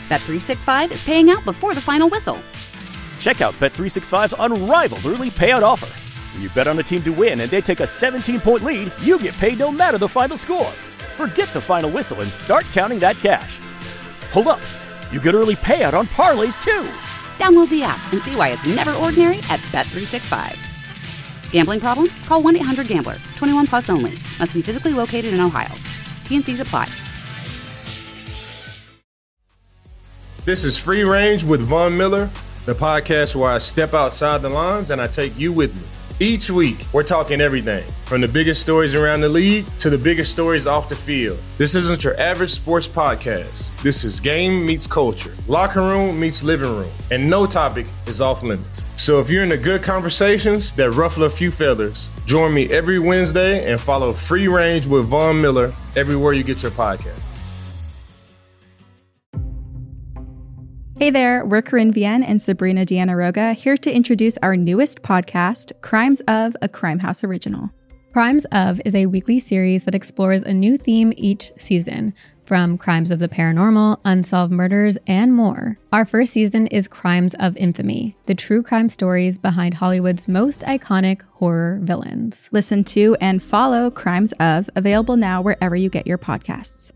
Bet365 is paying out before the final whistle. Check out Bet365's unrivaled early payout offer. When you bet on a team to win and they take a 17-point lead, you get paid no matter the final score. Forget the final whistle and start counting that cash. Hold up. You get early payout on parlays, too. Download the app and see why it's never ordinary at Bet365. Gambling problem? Call 1-800-GAMBLER. 21 plus only. Must be physically located in Ohio. T&Cs apply. This is Free Range with Von Miller, the podcast where I step outside the lines and I take you with me. Each week, we're talking everything from the biggest stories around the league to the biggest stories off the field. This isn't your average sports podcast. This is game meets culture, locker room meets living room, and no topic is off limits. So if you're into good conversations that ruffle a few feathers, join me every Wednesday and follow Free Range with Von Miller everywhere you get your podcast. Hey there, we're Corinne Vienne and Sabrina Diana-Roga here to introduce our newest podcast, Crimes of, a Crime House original. Crimes of is a weekly series that explores a new theme each season, from crimes of the paranormal, unsolved murders, and more. Our first season is Crimes of Infamy, the true crime stories behind Hollywood's most iconic horror villains. Listen to and follow Crimes of, available now wherever you get your podcasts.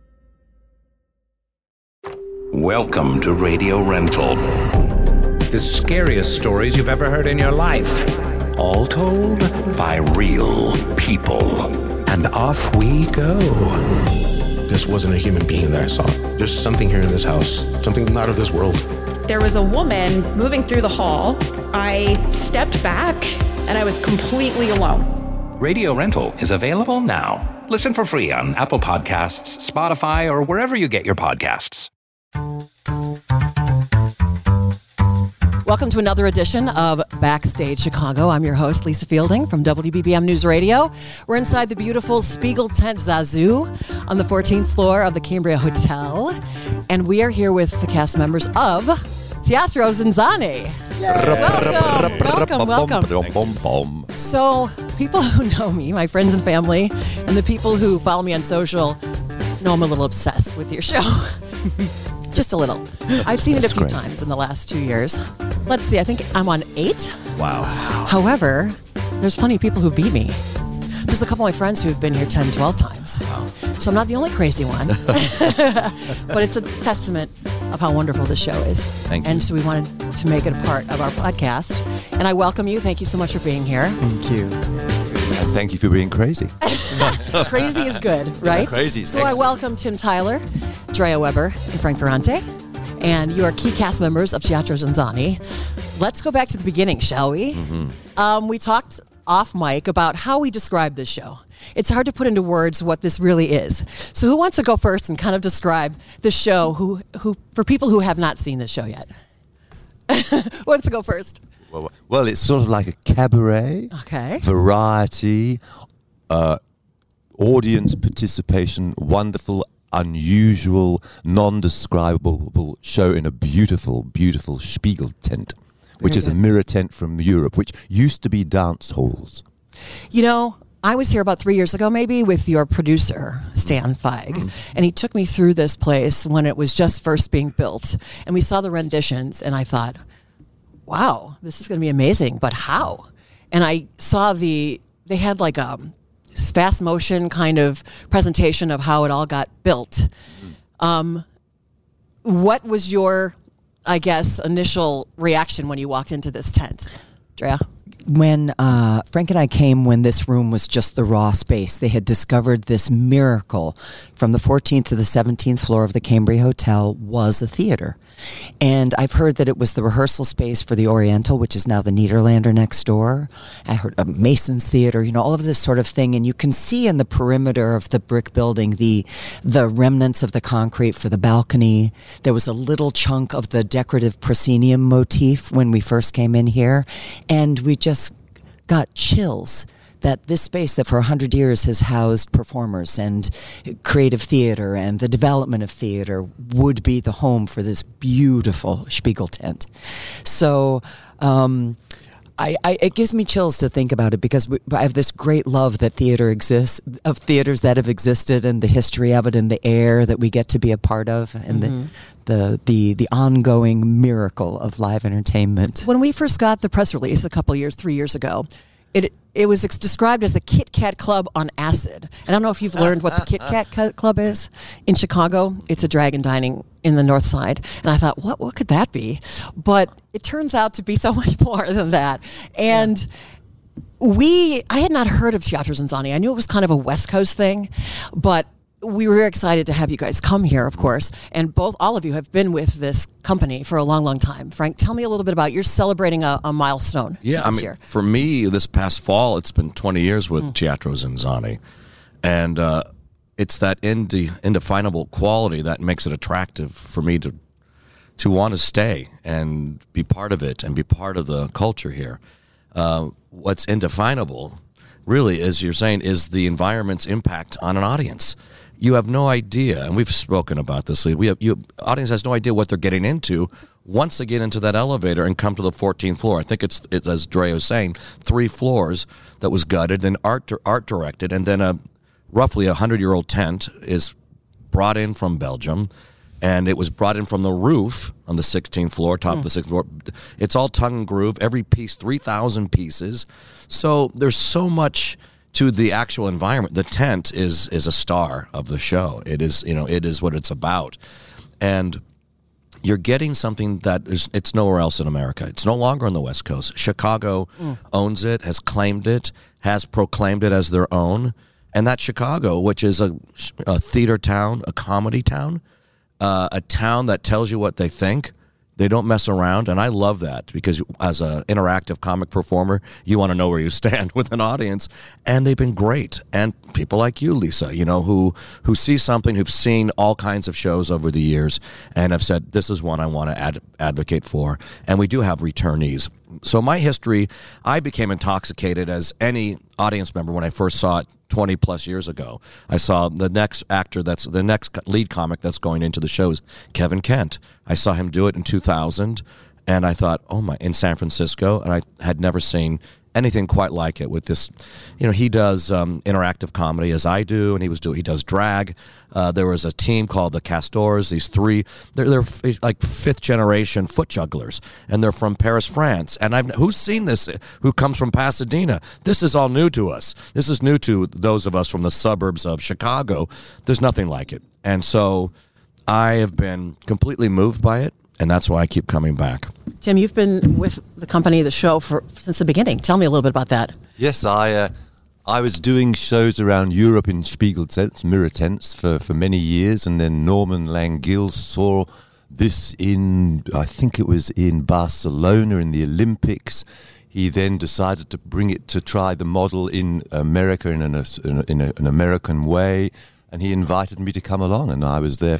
Welcome to Radio Rental. The scariest stories you've ever heard in your life. All told by real people. And off we go. This wasn't a human being that I saw. There's something here in this house, something not of this world. There was a woman moving through the hall. I stepped back and I was completely alone. Radio Rental is available now. Listen for free on Apple Podcasts, Spotify, or wherever you get your podcasts. Welcome to another edition of Backstage Chicago. I'm your host, Lisa Fielding from WBBM News Radio. We're inside the beautiful Spiegel Tent Zazu on the 14th floor of the Cambria Hotel. And we are here with the cast members of Teatro Zinzanni. Welcome. So people who know me, my friends and family, and the people who follow me on social know I'm a little obsessed with your show. Just a little. I've seen it a few times in the last 2 years. Let's see, I think I'm on 8. Wow. However, there's plenty of people who beat me. There's a couple of my friends who have been here 10, 12 times. Wow. So I'm not the only crazy one. But it's a testament of how wonderful this show is. Thank you. And so we wanted to make it a part of our podcast. And I welcome you. Thank you so much for being here. Thank you. And thank you for being crazy. Crazy is good, right? Yeah, crazy. So I welcome Tim Tyler, Drea Weber, and Frank Ferrante. And you are key cast members of Teatro Zinzanni. Let's go back to the beginning, shall we? Mm-hmm. We talked off mic about how we describe this show. It's hard to put into words what this really is. So who wants to go first and kind of describe the show who for people who have not seen this show yet? Who wants to go first? Well, it's sort of like a cabaret, variety, audience participation, wonderful, unusual, non-describable show in a beautiful, beautiful Spiegel tent, which is a mirror tent from Europe, which used to be dance halls. You know, I was here about 3 years ago, maybe, with your producer, Stan Feig, and he took me through this place when it was just first being built, and we saw the renditions, and I thought, wow, this is going to be amazing, but how? And I saw they had like a fast motion kind of presentation of how it all got built. What was your, I guess, initial reaction when you walked into this tent, Drea? When Frank and I came, when this room was just the raw space, they had discovered this miracle from the 14th to the 17th floor of the Cambria Hotel was a theater. And I've heard that it was the rehearsal space for the Oriental, which is now the Nederlander next door. I heard a Mason's Theater, you know, all of this sort of thing. And you can see in the perimeter of the brick building the remnants of the concrete for the balcony. There was a little chunk of the decorative proscenium motif when we first came in here. And we just got chills that this space that for 100 years has housed performers and creative theater and the development of theater would be the home for this beautiful Spiegel tent. So It gives me chills to think about it because I have this great love that theater exists, of theaters that have existed and the history of it and the air that we get to be a part of and the ongoing miracle of live entertainment. When we first got the press release 3 years ago, it was described as the Kit Kat Club on acid. And I don't know if you've learned what the Kit Kat Club is. In Chicago, it's a dragon dining in the North Side. And I thought, what could that be? But it turns out to be so much more than that. And I had not heard of Teatro ZinZanni. I knew it was kind of a West Coast thing, but we were very excited to have you guys come here, of course. And all of you have been with this company for a long, long time. Frank, tell me a little bit about, you're celebrating a milestone this year. For me, this past fall, it's been 20 years with Teatro ZinZanni. And it's that indefinable quality that makes it attractive for me to want to stay and be part of it and be part of the culture here. What's indefinable, really, as you're saying, is the environment's impact on an audience. You have no idea, and we've spoken about this. Audience has no idea what they're getting into once they get into that elevator and come to the 14th floor. I think it's as Dre was saying, 3 floors that was gutted, then art directed, and then a roughly 100-year-old tent is brought in from Belgium, and it was brought in from the roof on the 16th floor, top of the 6th floor. It's all tongue and groove. Every piece, 3,000 pieces. So there's so much to the actual environment. The tent is a star of the show. It is, it is what it's about. And you're getting something that it's nowhere else in America. It's no longer on the West Coast. Chicago owns it, has claimed it, has proclaimed it as their own. And that's Chicago, which is a theater town, a comedy town, a town that tells you what they think. They don't mess around, and I love that because as an interactive comic performer, you want to know where you stand with an audience, and they've been great. And people like you, Lisa, who see something, who've seen all kinds of shows over the years, and have said, this is one I want to advocate for. And we do have returnees. So my history, I became intoxicated as any audience member when I first saw it 20 plus years ago. I saw the next actor, that's the next lead comic that's going into the shows, Kevin Kent. I saw him do it in 2000, and I thought, in San Francisco, and I had never seen anything quite like it with this. He does interactive comedy as I do, and he does drag. There was a team called the Castors. These 3, they're like 5th generation foot jugglers, and they're from Paris, France. And who's seen this? Who comes from Pasadena? This is all new to us. This is new to those of us from the suburbs of Chicago. There's nothing like it, and so I have been completely moved by it. And that's why I keep coming back. Tim, you've been with the company, the show, since the beginning. Tell me a little bit about that. Yes, I was doing shows around Europe in Spiegel tents, mirror tents, for many years, and then Norman Langille saw this I think it was in Barcelona in the Olympics. He then decided to try the model in America in an American way. And he invited me to come along, and I was there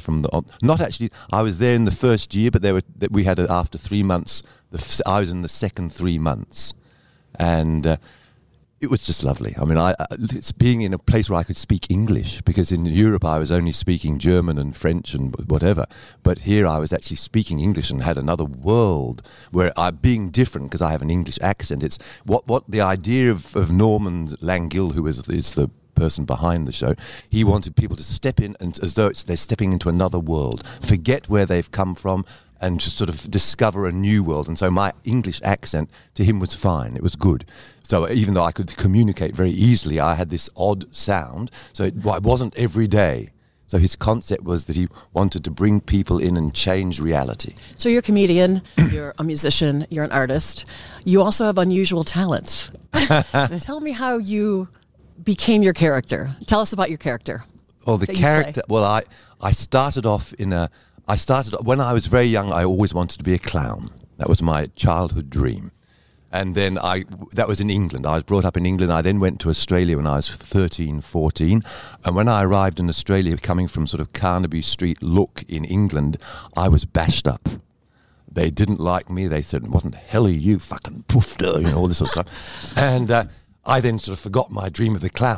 I was there in the first year, but we had after 3 months. I was in the second 3 months, and it was just lovely. I mean, it's being in a place where I could speak English, because in Europe I was only speaking German and French and whatever, but here I was actually speaking English and had another world where being different because I have an English accent. It's what the idea of Norman Langille, who is the person behind the show, he wanted people to step in and as though they're stepping into another world, forget where they've come from and just sort of discover a new world. And so my English accent to him was fine, it was good. So even though I could communicate very easily, I had this odd sound, so it wasn't every day. So his concept was that he wanted to bring people in and change reality. So you're a comedian, you're a musician, you're an artist. You also have unusual talents. Tell me how you became your character. Tell us about your character. Oh, the character. Well, I started off when I was very young. I always wanted to be a clown. That was my childhood dream. And then that was in England. I was brought up in England. I then went to Australia when I was 13, 14. And when I arrived in Australia, coming from sort of Carnaby Street look in England, I was bashed up. They didn't like me. They said, "What the hell are you, fucking poofter?" All this sort of stuff. And I then sort of forgot my dream of the clown.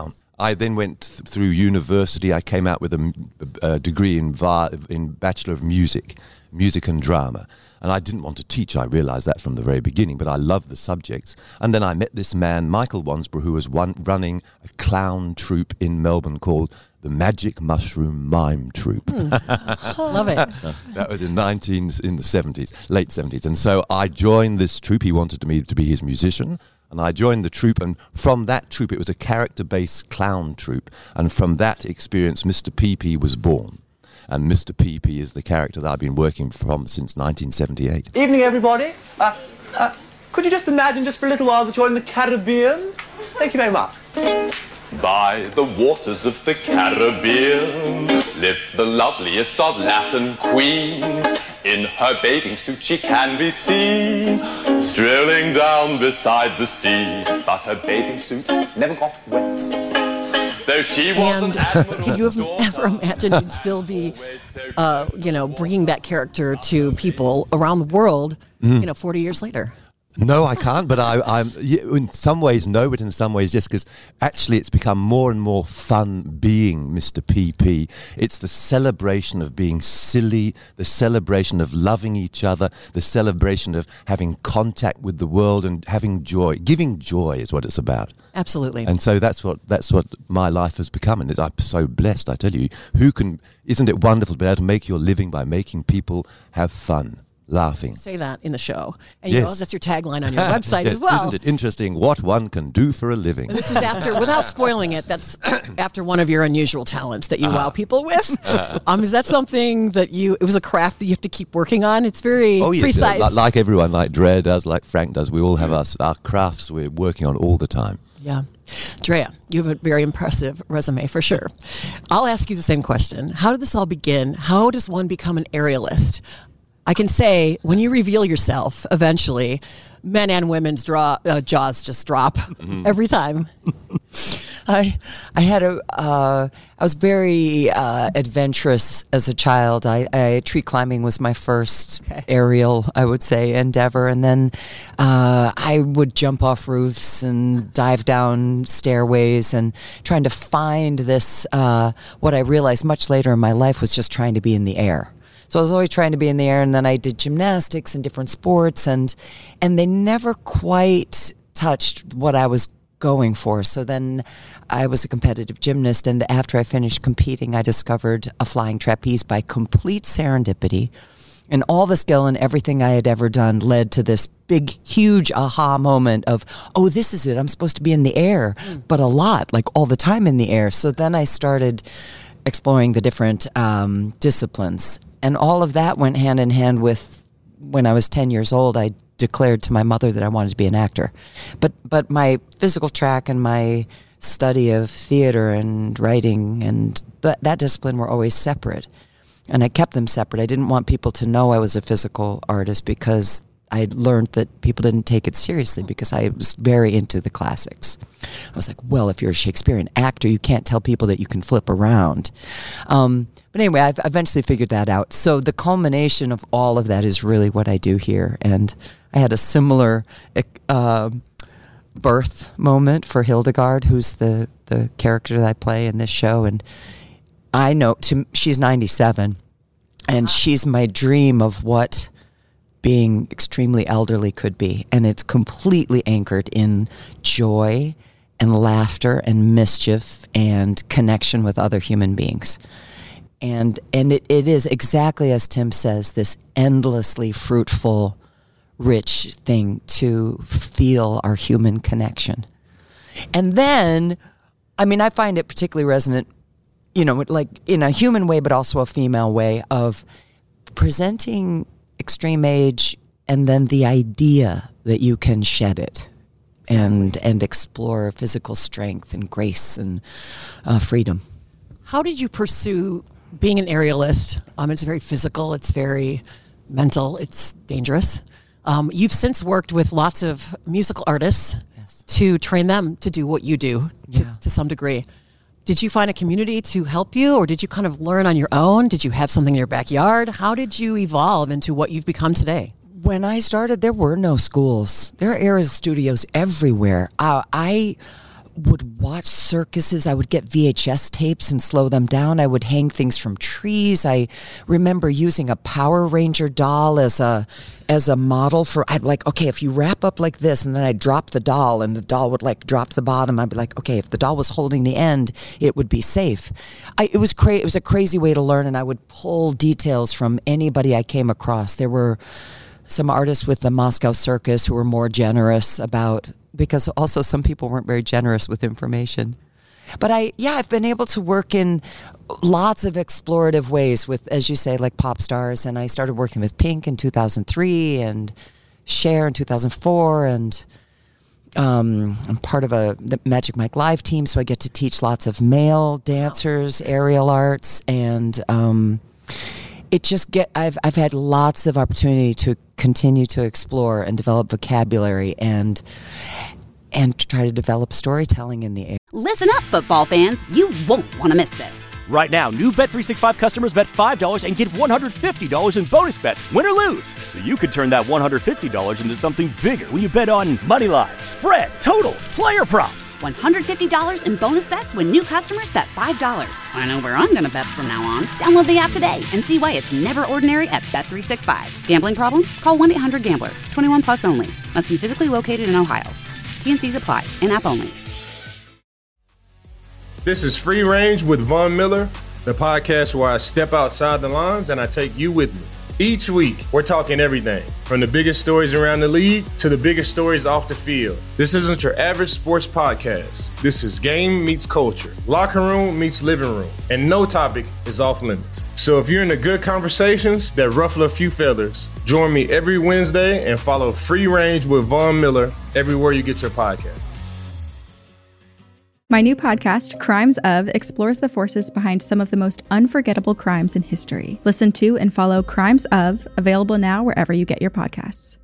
I then went through university. I came out with a degree in Bachelor of Music and Drama. And I didn't want to teach. I realised that from the very beginning, but I loved the subjects. And then I met this man, Michael Wansborough, who was running a clown troupe in Melbourne called the Magic Mushroom Mime Troupe. Love it. That was in the 70s, late 70s. And so I joined this troupe. He wanted me to be his musician. And I joined the troupe, and from that troupe, it was a character-based clown troupe. And from that experience, Mr. Peepee was born. And Mr. Peepee is the character that I've been working from since 1978. Evening, everybody. Could you just imagine just for a little while that you're in the Caribbean? Thank you very much. By the waters of the Caribbean lived the loveliest of Latin queens. In her bathing suit she can be seen strolling down beside the sea. But her bathing suit never got wet. Though she was and can you ever imagine you'd still be, bringing that character to people around the world, 40 years later? No, I can't, but I'm in some ways no, but in some ways yes, because actually it's become more and more fun being Mr. PP. It's the celebration of being silly, the celebration of loving each other, the celebration of having contact with the world and having joy. Giving joy is what it's about. Absolutely. And so that's what my life has become, and I'm so blessed, I tell you. Isn't it wonderful to be able to make your living by making people have fun? Laughing. You say that in the show. And yes. That's your tagline on your website as well. Isn't it interesting what one can do for a living? And this was after, without spoiling it, that's after one of your unusual talents that you wow people with. Is that something that it was a craft that you have to keep working on? It's very precise. Like everyone, like Drea does, like Frank does, we all have our crafts we're working on all the time. Yeah. Drea, you have a very impressive resume for sure. I'll ask you the same question. How did this all begin? How does one become an aerialist? I can say when you reveal yourself, eventually, men and women's jaws just drop every time. I was very adventurous as a child. Tree climbing was my first aerial, I would say, endeavor. And then I would jump off roofs and dive down stairways and trying to find this, what I realized much later in my life was just trying to be in the air. So I was always trying to be in the air, and then I did gymnastics and different sports, and they never quite touched what I was going for. So then I was a competitive gymnast, and after I finished competing, I discovered a flying trapeze by complete serendipity. And all the skill and everything I had ever done led to this big, huge aha moment of, oh, this is it. I'm supposed to be in the air, but a lot, like all the time in the air. So then I started exploring the different disciplines. And all of that went hand in hand with, when I was 10 years old, I declared to my mother that I wanted to be an actor. But my physical track and my study of theater and writing and that discipline were always separate. And I kept them separate. I didn't want people to know I was a physical artist because I learned that people didn't take it seriously because I was very into the classics. I was like, well, if you're a Shakespearean actor, you can't tell people that you can flip around. But anyway, I've eventually figured that out. So the culmination of all of that is really what I do here. And I had a similar birth moment for Hildegard, who's the character that I play in this show. And I know she's 97, and she's my dream of what being extremely elderly could be. And it's completely anchored in joy and laughter and mischief and connection with other human beings. And it is exactly as Tim says, this endlessly fruitful, rich thing to feel our human connection. And then, I find it particularly resonant, like in a human way, but also a female way of presenting extreme age and then the idea that you can shed it and explore physical strength and grace and freedom. How did you pursue being an aerialist? It's very physical, it's very mental, it's dangerous. You've since worked with lots of musical artists to train them to do what you do to some degree. Did you find a community to help you, or did you kind of learn on your own? Did you have something in your backyard? How did you evolve into what you've become today? When I started, there were no schools. There are aerial studios everywhere. would watch circuses. I would get VHS tapes and slow them down. I would hang things from trees. I remember using a Power Ranger doll as a model for, I'd like, okay, if you wrap up like this, and then I'd drop the doll and the doll would like drop to the bottom. I'd be like, okay, if the doll was holding the end, it would be safe. It was a crazy way to learn, and I would pull details from anybody I came across. There were some artists with the Moscow Circus who were more generous because also some people weren't very generous with information. But I've been able to work in lots of explorative ways with, as you say, like pop stars. And I started working with Pink in 2003 and Cher in 2004. And I'm part of the Magic Mike Live team, so I get to teach lots of male dancers, aerial arts, and I've had lots of opportunity to continue to explore and develop vocabulary and try to develop storytelling in the air. Listen up, football fans. You won't want to miss this. Right now, new Bet365 customers bet $5 and get $150 in bonus bets, win or lose. So you could turn that $150 into something bigger when you bet on money line, spread, totals, player props. $150 in bonus bets when new customers bet $5. I know where I'm going to bet from now on. Download the app today and see why it's never ordinary at Bet365. Gambling problem? Call 1-800-GAMBLER. 21 plus only. Must be physically located in Ohio. T&Cs apply. In-app only. This is Free Range with Von Miller, the podcast where I step outside the lines and I take you with me. Each week, we're talking everything from the biggest stories around the league to the biggest stories off the field. This isn't your average sports podcast. This is game meets culture, locker room meets living room, and no topic is off limits. So if you're into good conversations that ruffle a few feathers, join me every Wednesday and follow Free Range with Von Miller everywhere you get your podcast. My new podcast, Crimes Of, explores the forces behind some of the most unforgettable crimes in history. Listen to and follow Crimes Of, available now wherever you get your podcasts.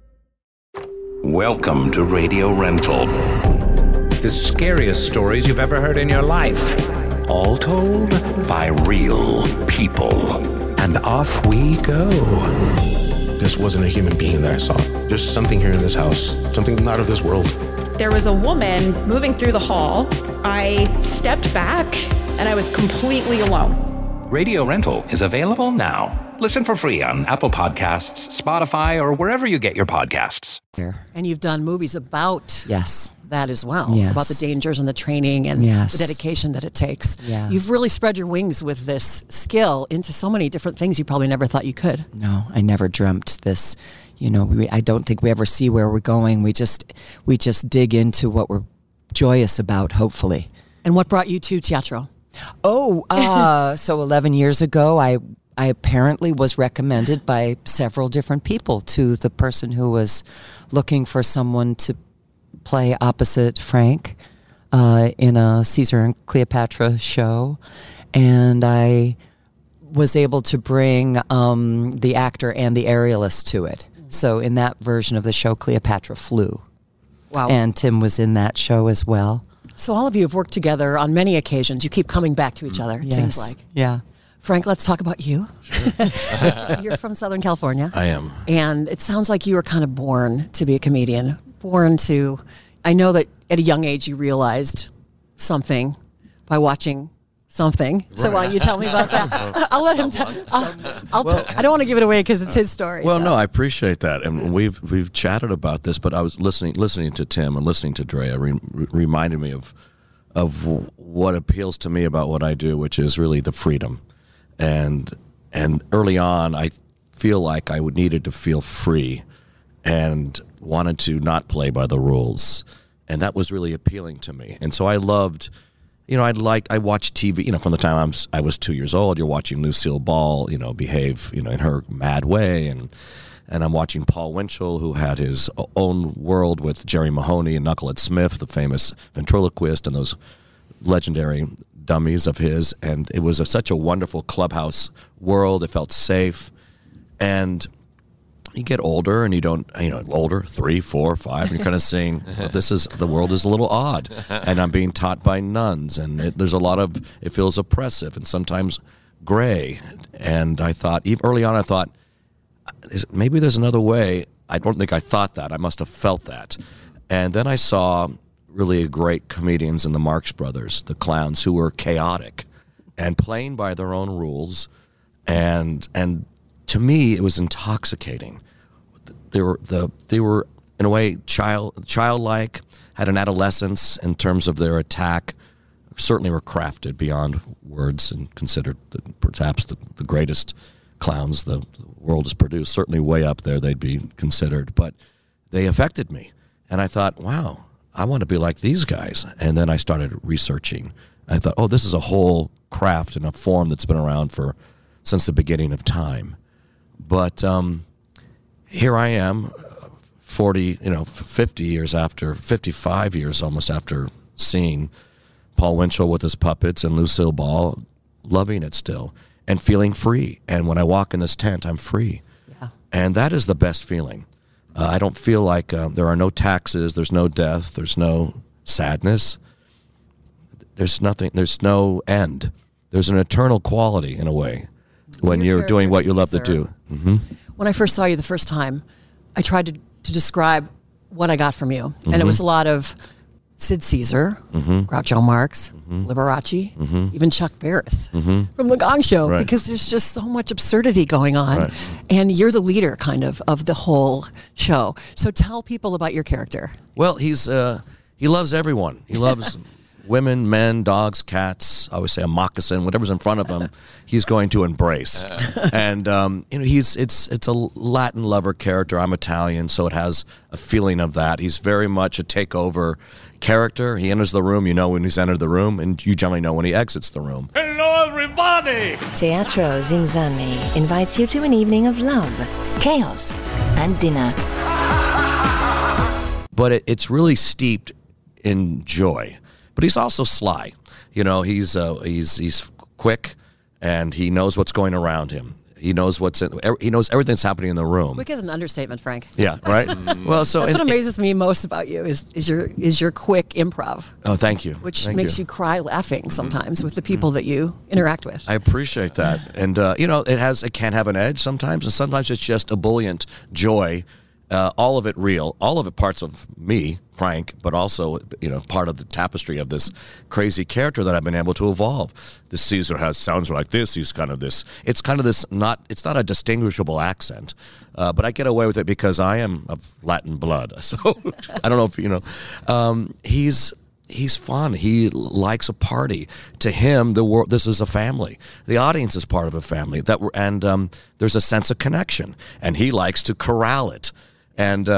Welcome to Radio Rental. The scariest stories you've ever heard in your life. All told by real people. And off we go. This wasn't a human being that I saw. There's something here in this house, something not of this world. There was a woman moving through the hall. I stepped back and I was completely alone. Radio Rental is available now. Listen for free on Apple Podcasts, Spotify, or wherever you get your podcasts. And you've done movies about that as well, Yes. about the dangers and the training and Yes. the dedication that it takes. Yeah. You've really spread your wings with this skill into so many different things you probably never thought you could. No, I never dreamt this. I don't think we ever see where we're going. We just dig into what we're joyous about, hopefully. And what brought you to teatro? So 11 years ago, I apparently was recommended by several different people to the person who was looking for someone to play opposite Frank in a Caesar and Cleopatra show. And I was able to bring the actor and the aerialist to it. So in that version of the show, Cleopatra flew. Wow. And Tim was in that show as well. So all of you have worked together on many occasions. You keep coming back to each other, it seems like. Yeah. Frank, let's talk about you. Sure. You're from Southern California. I am. And it sounds like you were kind of born to be a comedian. I know that at a young age you realized something by watching something. So why don't you tell me about that? I'll let him tell. I don't want to give it away because it's his story. Well, no, I appreciate that, and we've chatted about this. But I was listening to Tim and listening to Drea reminded me of what appeals to me about what I do, which is really the freedom. And early on, I feel like I needed to feel free, and wanted to not play by the rules, and that was really appealing to me. And so I loved. I watched TV, from the time I was 2 years old. You're watching Lucille Ball, behave, in her mad way. And I'm watching Paul Winchell, who had his own world with Jerry Mahoney and Knucklehead Smith, the famous ventriloquist, and those legendary dummies of his. And it was such a wonderful clubhouse world. It felt safe. And you get older and you don't, older, 3, 4, 5, and you're kind of saying, the world is a little odd. And I'm being taught by nuns, and there's a lot of, it feels oppressive and sometimes gray. And I thought, early on, maybe there's another way. I don't think I thought that. I must have felt that. And then I saw really great comedians in the Marx Brothers, the clowns, who were chaotic and playing by their own rules, and to me it was intoxicating. They were in a way childlike, had an adolescence in terms of their attack. Certainly were crafted beyond words and considered perhaps the greatest clowns the world has produced. Certainly way up there they'd be considered, but they affected me. And I thought, wow, I want to be like these guys. And then I started researching. I thought, oh, this is a whole craft and a form that's been around since the beginning of time. But here I am, 55 years almost after seeing Paul Winchell with his puppets and Lucille Ball, loving it still and feeling free. And when I walk in this tent, I'm free. Yeah. And that is the best feeling. I don't feel like there are no taxes, there's no death, there's no sadness. There's nothing, there's no end. There's an eternal quality in a way when you're doing what you love to do. Mm-hmm. When I first saw you the first time, I tried to describe what I got from you. Mm-hmm. And it was a lot of Sid Caesar, Groucho Marx, Liberace, even Chuck Barris from The Gong Show, because there's just so much absurdity going on. And you're the leader kind of the whole show. So tell people about your character. Well, he loves everyone. He loves women, men, dogs, cats. I always say a moccasin, whatever's in front of him, he's going to embrace. And it's a Latin lover character. I'm Italian, so it has a feeling of that. He's very much a takeover character. He enters the room, you know when he's entered the room, and you generally know when he exits the room. Hello, everybody! Teatro Zinzanni invites you to an evening of love, chaos, and dinner. But it's really steeped in joy. But he's also sly. You know, he's quick, and he knows what's going around him. He knows he knows everything that's happening in the room. Quick is an understatement, Frank. Yeah, right. Well, so that's what amazes me most about you is your quick improv. Oh, thank you. Which makes you cry laughing sometimes with the people that you interact with. I appreciate that, and it can have an edge sometimes, and sometimes it's just ebullient joy. All of it real, all of it parts of me, Frank, but also, part of the tapestry of this crazy character that I've been able to evolve. This Caesar sounds like this. He's kind of this. It's kind of this. It's not a distinguishable accent, but I get away with it because I am of Latin blood. So I don't know if you know. He's fun. He likes a party. To him, the world. This is a family. The audience is part of a family. And there's a sense of connection, and he likes to corral it. And,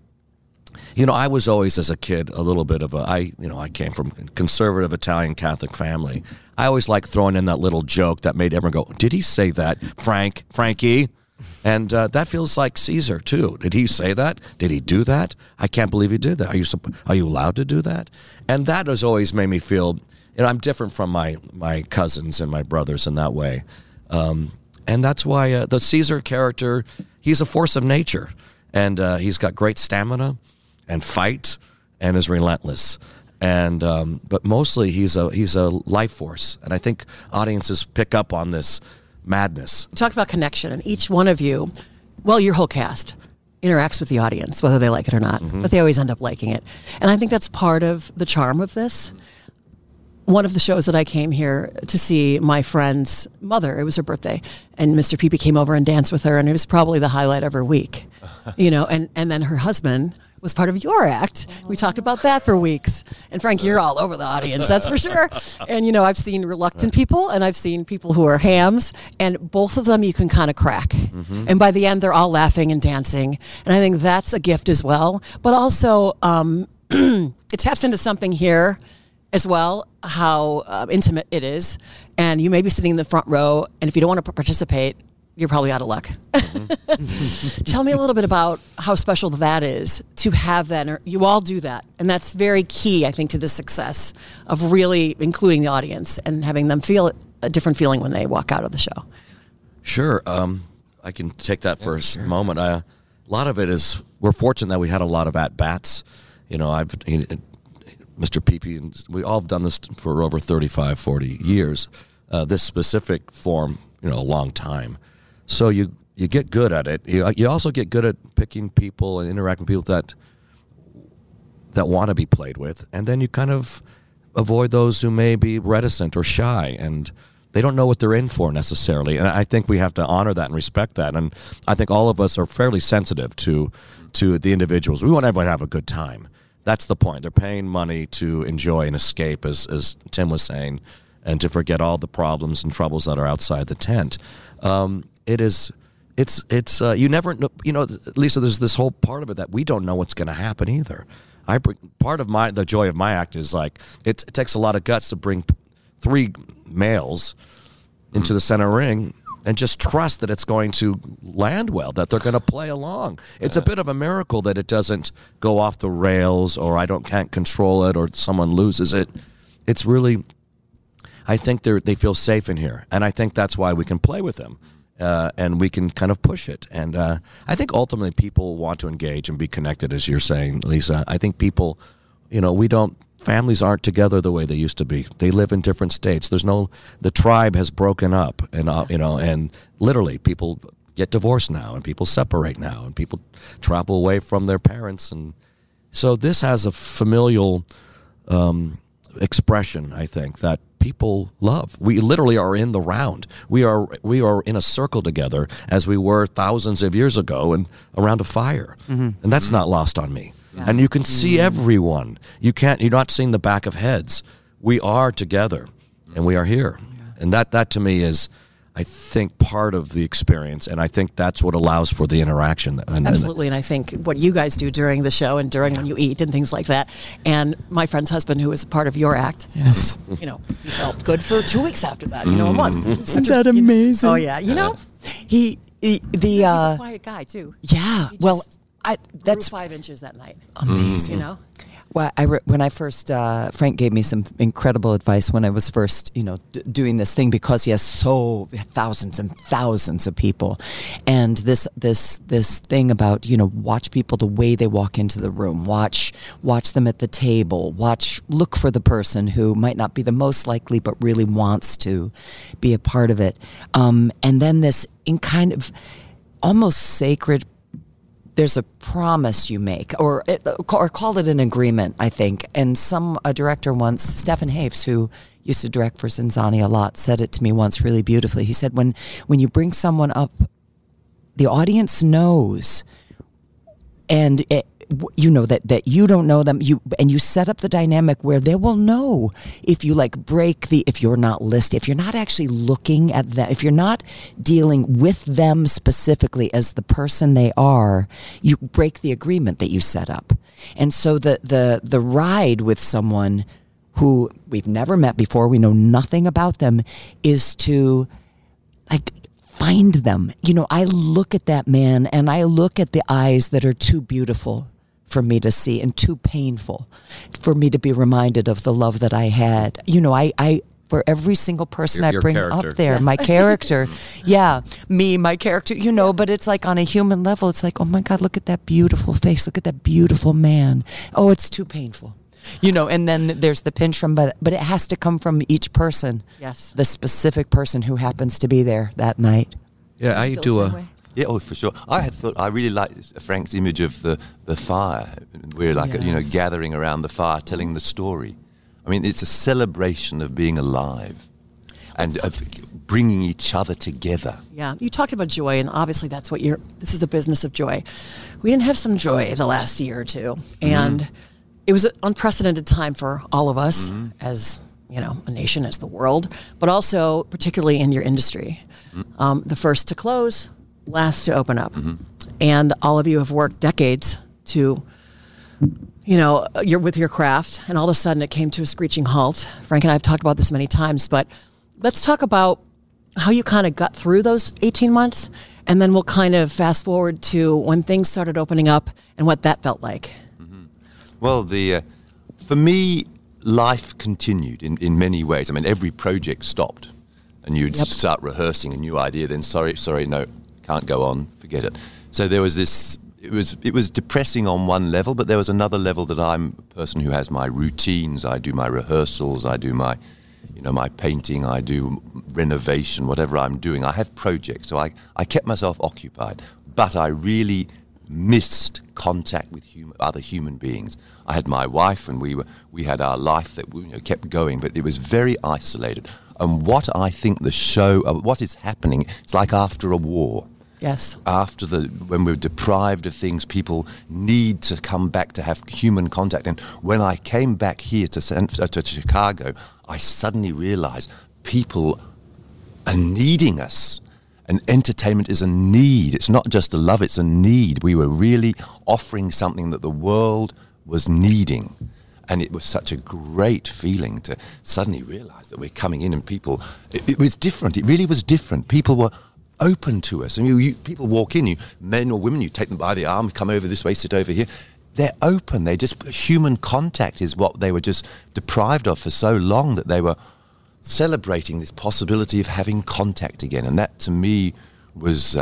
I was always, as a kid, a little bit of I came from a conservative Italian Catholic family. I always liked throwing in that little joke that made everyone go, did he say that? Frankie? And that feels like Caesar, too. Did he say that? Did he do that? I can't believe he did that. Are you allowed to do that? And that has always made me feel, I'm different from my cousins and my brothers in that way. And that's why the Caesar character, he's a force of nature. And he's got great stamina and fight and is relentless. And but mostly he's a life force. And I think audiences pick up on this madness. You talked about connection, and each one of you, well, your whole cast interacts with the audience, whether they like it or not, but they always end up liking it. And I think that's part of the charm of this. One of the shows that I came here to see my friend's mother, it was her birthday, and Mr. Peepee came over and danced with her, and it was probably the highlight of her week. And then her husband was part of your act. We talked about that for weeks. And Frank, you're all over the audience, that's for sure. And, I've seen reluctant people, and I've seen people who are hams, and both of them you can kind of crack. And by the end, they're all laughing and dancing. And I think that's a gift as well. But also, it taps into something here as well, how intimate it is. And you may be sitting in the front row, and if you don't want to participate, you're probably out of luck. Tell me a little bit about how special that is to have that. You all do that. And that's very key, I think, to the success of really including the audience and having them feel a different feeling when they walk out of the show. Sure. I can take that for a moment. A lot of it is, we're fortunate that we had a lot of at-bats. Mr. Peepee, we all have done this for over 35, 40 years. This specific form, a long time. So you get good at it. You also get good at picking people and interacting with people that that want to be played with, and then you kind of avoid those who may be reticent or shy, and they don't know what they're in for necessarily. And I think we have to honor that and respect that. And I think all of us are fairly sensitive to the individuals. We want everyone to have a good time. That's the point. They're paying money to enjoy and escape, as Tim was saying, and to forget all the problems and troubles that are outside the tent. You never know, Lisa, there's this whole part of it that we don't know what's going to happen either. Part of the joy of my act is like, it takes a lot of guts to bring 3 males into the center ring and just trust that it's going to land well, that they're going to play along. It's a bit of a miracle that it doesn't go off the rails, or can't control it, or someone loses it. It's really, I think they feel safe in here, and I think that's why we can play with them, and we can kind of push it. And I think ultimately people want to engage and be connected, as you're saying, Lisa. I think people, families aren't together the way they used to be. They live in different states. The tribe has broken up, and and literally people get divorced now, and people separate now, and people travel away from their parents, and so this has a familial expression, I think, that people love. We literally are in the round. We are in a circle together, as we were thousands of years ago, and around a fire, and that's not lost on me. Yeah. And you can see everyone. You're not seeing the back of heads. We are together, and we are here. Yeah. And that to me is, I think, part of the experience, and I think that's what allows for the interaction. Absolutely, and I think what you guys do during the show and during when you eat and things like that, and my friend's husband, who was a part of your act, yes, he felt good for 2 weeks after that, a month. Isn't that amazing? Oh, yeah. He's a quiet guy, too. Yeah, that's 5 inches that night. Amazing. Well, when I first, Frank gave me some incredible advice when I was first, doing this thing, because he has thousands and thousands of people, and this thing about watch people the way they walk into the room, watch them at the table, look for the person who might not be the most likely but really wants to be a part of it, and then this in kind of almost sacred. There's a promise you make, or call it an agreement, I think. And a director once, Stephen Haves, who used to direct for Zinzani a lot, said it to me once really beautifully. He said, when you bring someone up, the audience knows, and that you don't know them, and you set up the dynamic where they will know if you if you're not listening, if you're not actually looking at them, if you're not dealing with them specifically as the person they are, you break the agreement that you set up. And so the ride with someone who we've never met before, we know nothing about them, is to find them. I look at that man, and I look at the eyes that are too beautiful for me to see and too painful for me to be reminded of the love that I had. I for every single person I bring up there, my character, my character, but it's like on a human level, it's like, oh my God, look at that beautiful face, look at that beautiful man. Oh, it's too painful. And then there's the pinch from, but it has to come from each person. Yes. The specific person who happens to be there that night. Yeah, I do Yeah, for sure. I really liked Frank's image of the fire. We're gathering around the fire, telling the story. I mean, it's a celebration of being alive and of bringing each other together. Yeah, you talked about joy, and obviously that's what this is the business of joy. We didn't have some joy the last year or two, and it was an unprecedented time for all of us as, a nation, as the world, but also particularly in your industry. The first to close, last to open up. And all of you have worked decades to, you're with your craft, and all of a sudden it came to a screeching halt. Frank and I have talked about this many times, but let's talk about how you kind of got through those 18 months, and then we'll kind of fast forward to when things started opening up and what that felt like. Well, for me, life continued in many ways. I mean, every project stopped, and you'd start rehearsing a new idea, then sorry, no, can't go on, forget it. So there was this, it was depressing on one level, but there was another level that I'm a person who has my routines. I do my rehearsals, I do my painting, I do renovation, whatever I'm doing. I have projects, so I kept myself occupied, but I really missed contact with other human beings. I had my wife, and we had our life that kept going, but it was very isolated. And what I think the show, what is happening, it's like after a war. Yes. When we're deprived of things, people need to come back to have human contact. And when I came back here to Chicago, I suddenly realized people are needing us. And entertainment is a need. It's not just a love, it's a need. We were really offering something that the world was needing. And it was such a great feeling to suddenly realize that we're coming in and people, it was different. It really was different. People were open to us. And people walk in, men or women, you take them by the arm, come over this way, sit over here. They're open. Human contact is what they were just deprived of for so long, that they were celebrating this possibility of having contact again. And that to me was,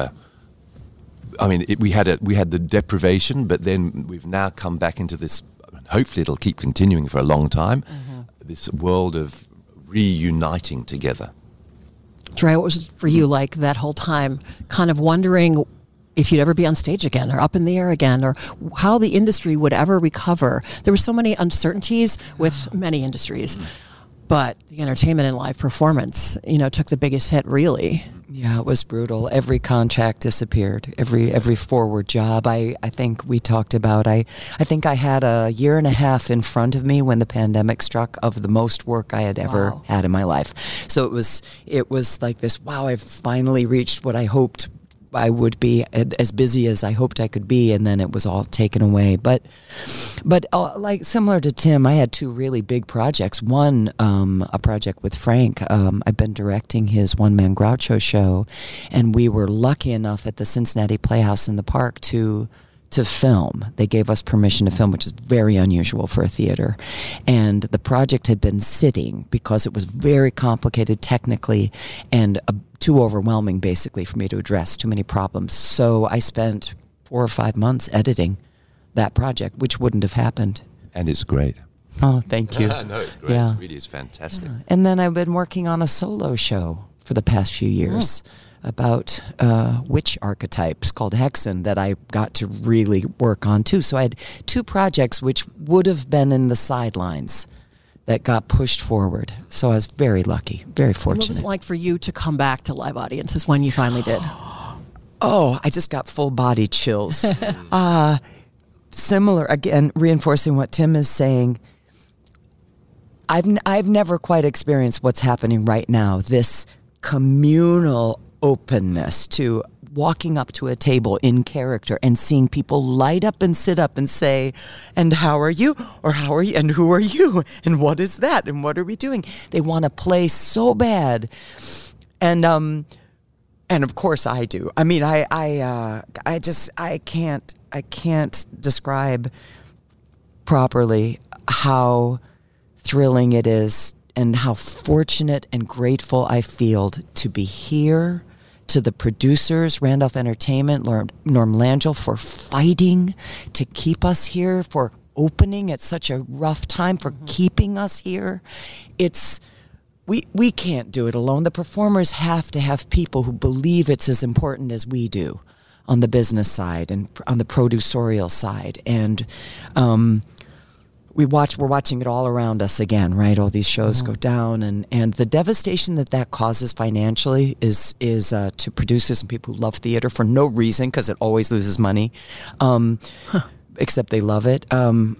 we had the deprivation, but then we've now come back into this, hopefully it'll keep continuing for a long time, this world of reuniting together. Dre, what was it for you like that whole time, kind of wondering if you'd ever be on stage again or up in the air again, or how the industry would ever recover? There were so many uncertainties with many industries, but the entertainment and live performance, took the biggest hit, really. Yeah, it was brutal. Every contract disappeared. Every forward job. I think we talked about. I think I had a year and a half in front of me when the pandemic struck, of the most work I had ever had in my life. So it was like this. Wow, I've finally reached what I hoped I would be, as busy as I hoped I could be, and then it was all taken away. But like similar to Tim, I had two really big projects. One, a project with Frank. I've been directing his one-man Groucho show, and we were lucky enough at the Cincinnati Playhouse in the Park to film. They gave us permission to film, which is very unusual for a theater. And the project had been sitting because it was very complicated technically and too overwhelming, basically, for me to address too many problems. So I spent 4 or 5 months editing that project, which wouldn't have happened. And it's great. Oh, thank you. No, it's great. Yeah. It really is fantastic. Yeah. And then I've been working on a solo show for the past few years about witch archetypes called Hexen that I got to really work on, too. So I had 2 projects which would have been in the sidelines that got pushed forward. So I was very lucky, very fortunate. What was it like for you to come back to live audiences when you finally did? Oh, I just got full body chills. Similar, again, reinforcing what Tim is saying. I've never quite experienced what's happening right now, this communal openness to walking up to a table in character and seeing people light up and sit up and say, and how are you? Or how are you? And who are you? And what is that? And what are we doing? They want to play so bad. And of course I do. I mean, I can't describe properly how thrilling it is and how fortunate and grateful I feel to be here, to the producers, Randolph Entertainment, Norm Langell, for fighting to keep us here, for opening at such a rough time, for keeping us here. We can't do it alone. The performers have to have people who believe it's as important as we do on the business side and on the producerial side. And we're watching it all around us again, right? All these shows go down, and the devastation that causes financially is to producers and people who love theater for no reason, because it always loses money, except they love it.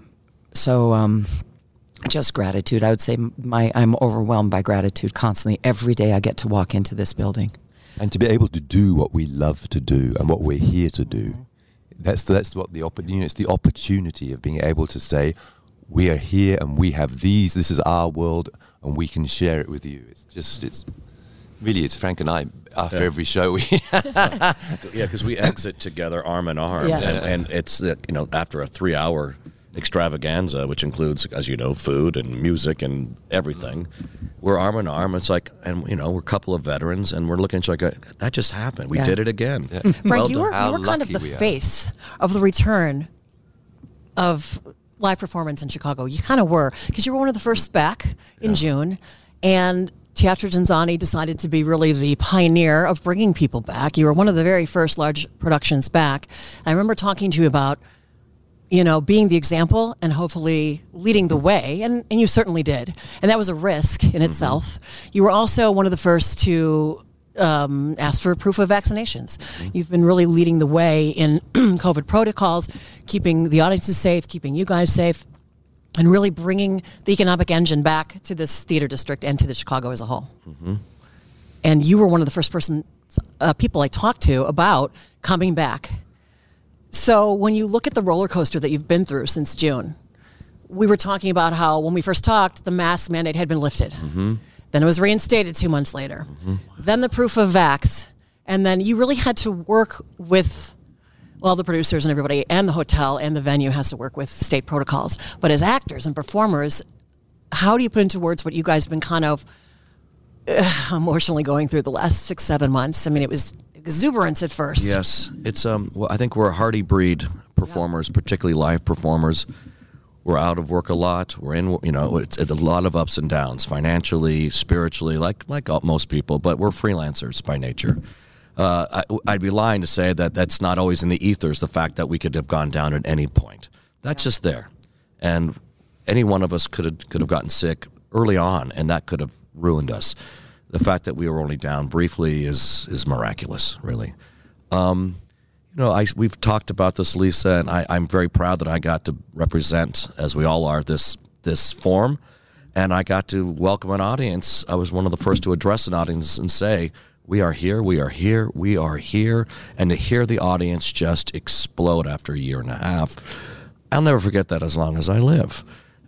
Just gratitude. I would say I'm overwhelmed by gratitude constantly. Every day I get to walk into this building. And to be able to do what we love to do and what we're here to do, that's what it's the opportunity of being able to say, we are here and we have these, this is our world, and we can share it with you. It's Frank and I, after every show, because we exit together arm in arm. Yes. And it's, after a 3-hour extravaganza, which includes, as you know, food and music and everything, we're arm in arm. It's like, and we're a couple of veterans, and we're looking at each other, that just happened. We did it again. Yeah. Frank, you were kind of the face of the return of live performance in Chicago. You kind of were, because you were one of the first back in June, and Teatro Genzani decided to be really the pioneer of bringing people back. You were one of the very first large productions back. I remember talking to you about being the example and hopefully leading the way, and you certainly did. And that was a risk in itself. You were also one of the first to ask for proof of vaccinations. You've been really leading the way in COVID protocols, keeping the audiences safe, keeping you guys safe, and really bringing the economic engine back to this theater district and to the Chicago as a whole. And you were one of the first people I talked to about coming back. So when you look at the roller coaster that you've been through since June, we were talking about how when we first talked, the mask mandate had been lifted. Then it was reinstated 2 months later. Then the proof of vax. And then you really had to work with, the producers and everybody, and the hotel and the venue has to work with state protocols. But as actors and performers, how do you put into words what you guys have been kind of emotionally going through the last 6-7 months? I mean, it was exuberance at first. Yes, it's I think we're a hardy breed, performers, particularly live performers. We're out of work a lot. We're in, it's a lot of ups and downs, financially, spiritually, like most people. But we're freelancers by nature. I'd be lying to say that that's not always in the ethers. The fact that we could have gone down at any point, that's just there, and any one of us could have gotten sick early on, and that could have ruined us. The fact that we were only down briefly is miraculous, really. We've talked about this, Lisa, and I'm very proud that I got to represent, as we all are, this forum, and I got to welcome an audience. I was one of the first to address an audience and say, we are here, we are here, we are here, and to hear the audience just explode after a year and a half, I'll never forget that as long as I live.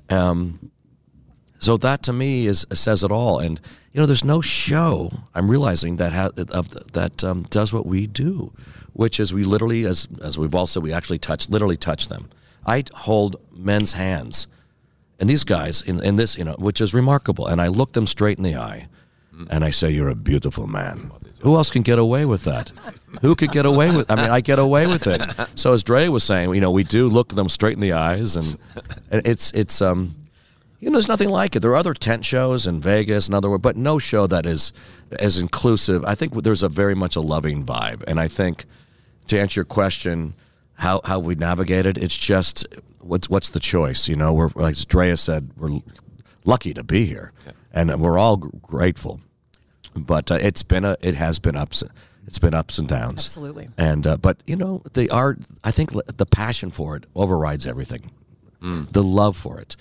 So that to me says it all, and there's no show I'm realizing that does what we do, which is we literally, as we've all said, we actually literally touch them. I hold men's hands, and these guys in this, which is remarkable, and I look them straight in the eye, and I say, "You're a beautiful man." Who else can get away with that? Who could get away with? I mean, I get away with it. So as Dre was saying, we do look them straight in the eyes, and it's. There's nothing like it. There are other tent shows in Vegas and other, but no show that is as inclusive. I think there's a very much a loving vibe, and I think to answer your question, how we navigated, it's just what's the choice? We're, like Drea said, we're lucky to be here, and we're all grateful. But it has been ups and downs. Absolutely. And but the art, I think the passion for it overrides everything. The love for it,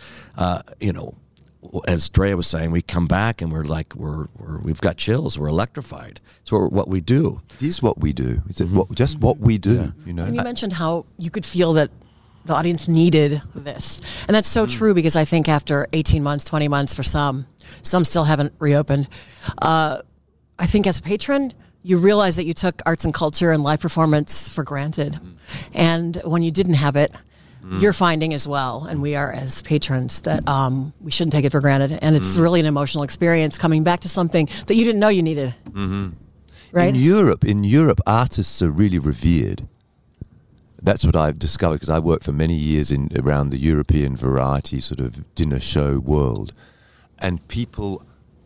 as Drea was saying, we come back and we've got chills. We're electrified. It's what we do. It is what we do. It's just what we do. Yeah. And you mentioned how you could feel that the audience needed this, and that's so true because I think after 18 months, 20 months for some still haven't reopened. I think as a patron, you realize that you took arts and culture and live performance for granted, and when you didn't have it. You're finding as well, and we are as patrons, that we shouldn't take it for granted. And it's really an emotional experience coming back to something that you didn't know you needed. Right? In Europe, artists are really revered. That's what I've discovered because I worked for many years around the European variety sort of dinner show world. And people,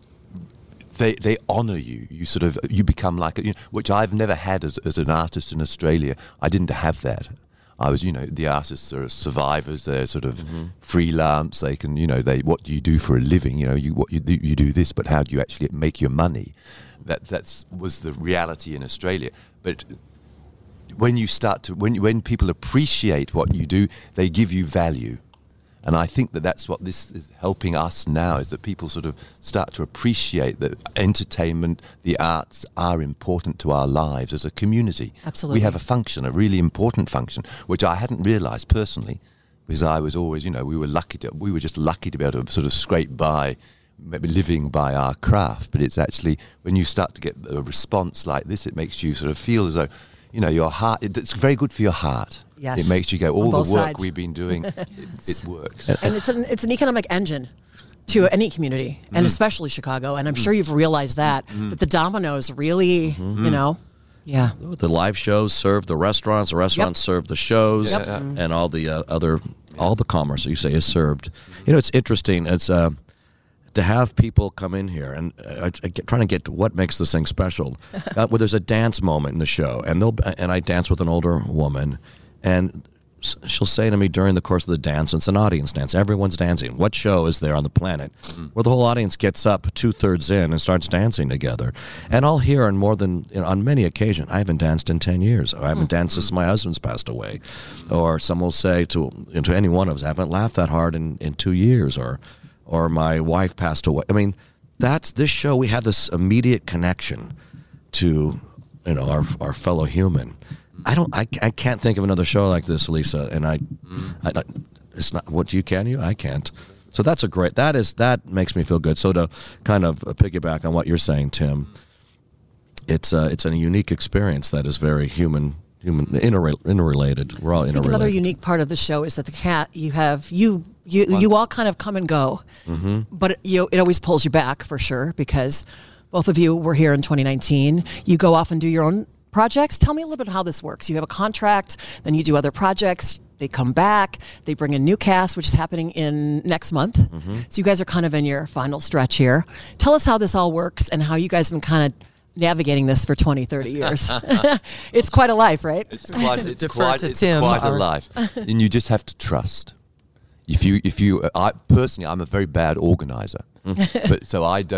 they honour you. You become like, which I've never had as an artist in Australia. I didn't have that. I was, the artists are survivors. They're sort of freelance. They can, what do you do for a living? You do this, but how do you actually make your money? That was the reality in Australia. But when you start to, when people appreciate what you do, they give you value. And I think that's what this is helping us now, is that people sort of start to appreciate that entertainment, the arts are important to our lives as a community. Absolutely. We have a function, a really important function, which I hadn't realised personally, because I was always, we were just lucky to be able to sort of scrape by, maybe living by our craft. But it's actually, when you start to get a response like this, it makes you sort of feel as though, your heart, it's very good for your heart. Yes. It makes you go, all the work sides. We've been doing, it works. And it's an economic engine to any community, and especially Chicago. And I'm sure you've realized that the dominoes really, yeah. The live shows serve the restaurants serve the shows, and all the all the commerce that you say is served. It's interesting. It's to have people come in here, and trying to get to what makes this thing special. Well, there's a dance moment in the show, and I dance with an older woman, and she'll say to me during the course of the dance, it's an audience dance, everyone's dancing. What show is there on the planet where the whole audience gets up 2/3 in and starts dancing together? And I'll hear on many occasions, I haven't danced in 10 years, or I haven't danced since my husband's passed away. Or some will say to any one of us, I haven't laughed that hard in 2 years, or my wife passed away. I mean, this show, we have this immediate connection to our fellow human. I can't think of another show like this, Lisa, and I it's not what can you? I can't. So that makes me feel good. So to kind of piggyback on what you're saying, Tim, it's a unique experience that is very human interrelated. We're all interrelated. I think another unique part of the show is that the cat you all kind of come and go, but it always pulls you back for sure, because both of you were here in 2019. You go off and do your own projects. Tell me a little bit how this works. You have a contract, then you do other projects. They come back. They bring in new cast, which is happening in next month. So you guys are kind of in your final stretch here. Tell us how this all works and how you guys have been kind of navigating this for 20, 30 years. It's quite a life, right? It's quite a life. And you just have to trust. I personally, I'm a very bad organizer. But so I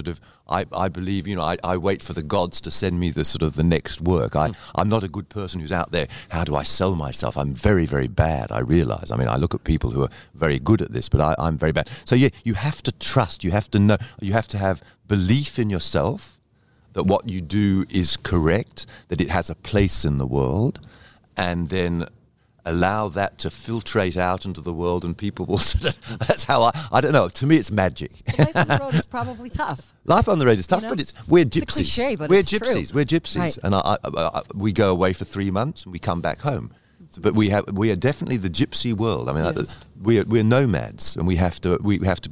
believe, I wait for the gods to send me the next work. I'm not a good person who's out there. How do I sell myself? I'm very, very bad, I realize. I mean, I look at people who are very good at this, but I'm very bad. So you have to trust. You have to know. You have to have belief in yourself that what you do is correct, that it has a place in the world, and then allow that to filtrate out into the world, and people will that's how I don't know. To me, it's magic. Life on the road is probably tough. Life on the road is tough, but we're gypsies. It's a cliche, but we're it's gypsies. true. We're gypsies, right. And we go away for 3 months and we come back home. But we are definitely the gypsy world. I mean, yes. we're nomads, and we have to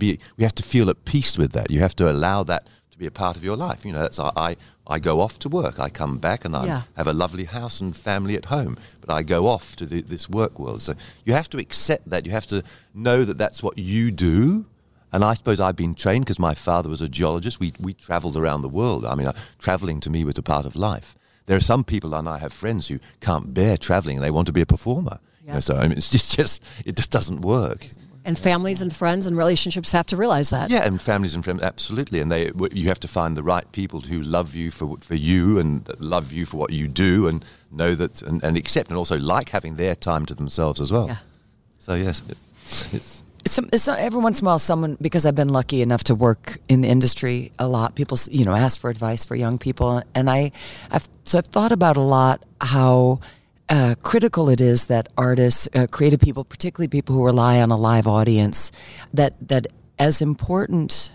feel at peace with that. You have to allow that to be a part of your life. That's I go off to work. I come back and I have a lovely house and family at home. But I go off to this work world. So you have to accept that. You have to know that that's what you do. And I suppose I've been trained because my father was a geologist. We traveled around the world. I mean, traveling to me was a part of life. There are some people, and I have friends who can't bear traveling and they want to be a performer. Yes. So I mean, it just doesn't work. And families and friends and relationships have to realize that. Yeah, and families and friends, absolutely. And you have to find the right people who love you for you and love you for what you do, and know that and accept, and also like having their time to themselves as well. Yeah. So yes, it's. So every once in a while, someone, because I've been lucky enough to work in the industry a lot, people ask for advice for young people, and I've thought about a lot how critical it is that artists, creative people, particularly people who rely on a live audience, that as important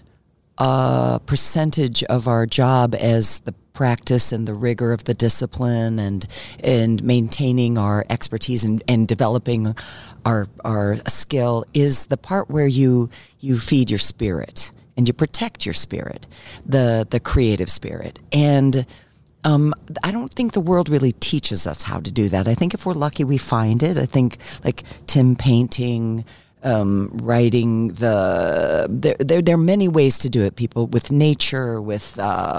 a percentage of our job as the practice and the rigor of the discipline and maintaining our expertise and developing our skill is the part where you feed your spirit and you protect your spirit, the creative spirit. And I don't think the world really teaches us how to do that. I think if we're lucky, we find it. I think like Tim painting, writing, there are many ways to do it. People with nature, with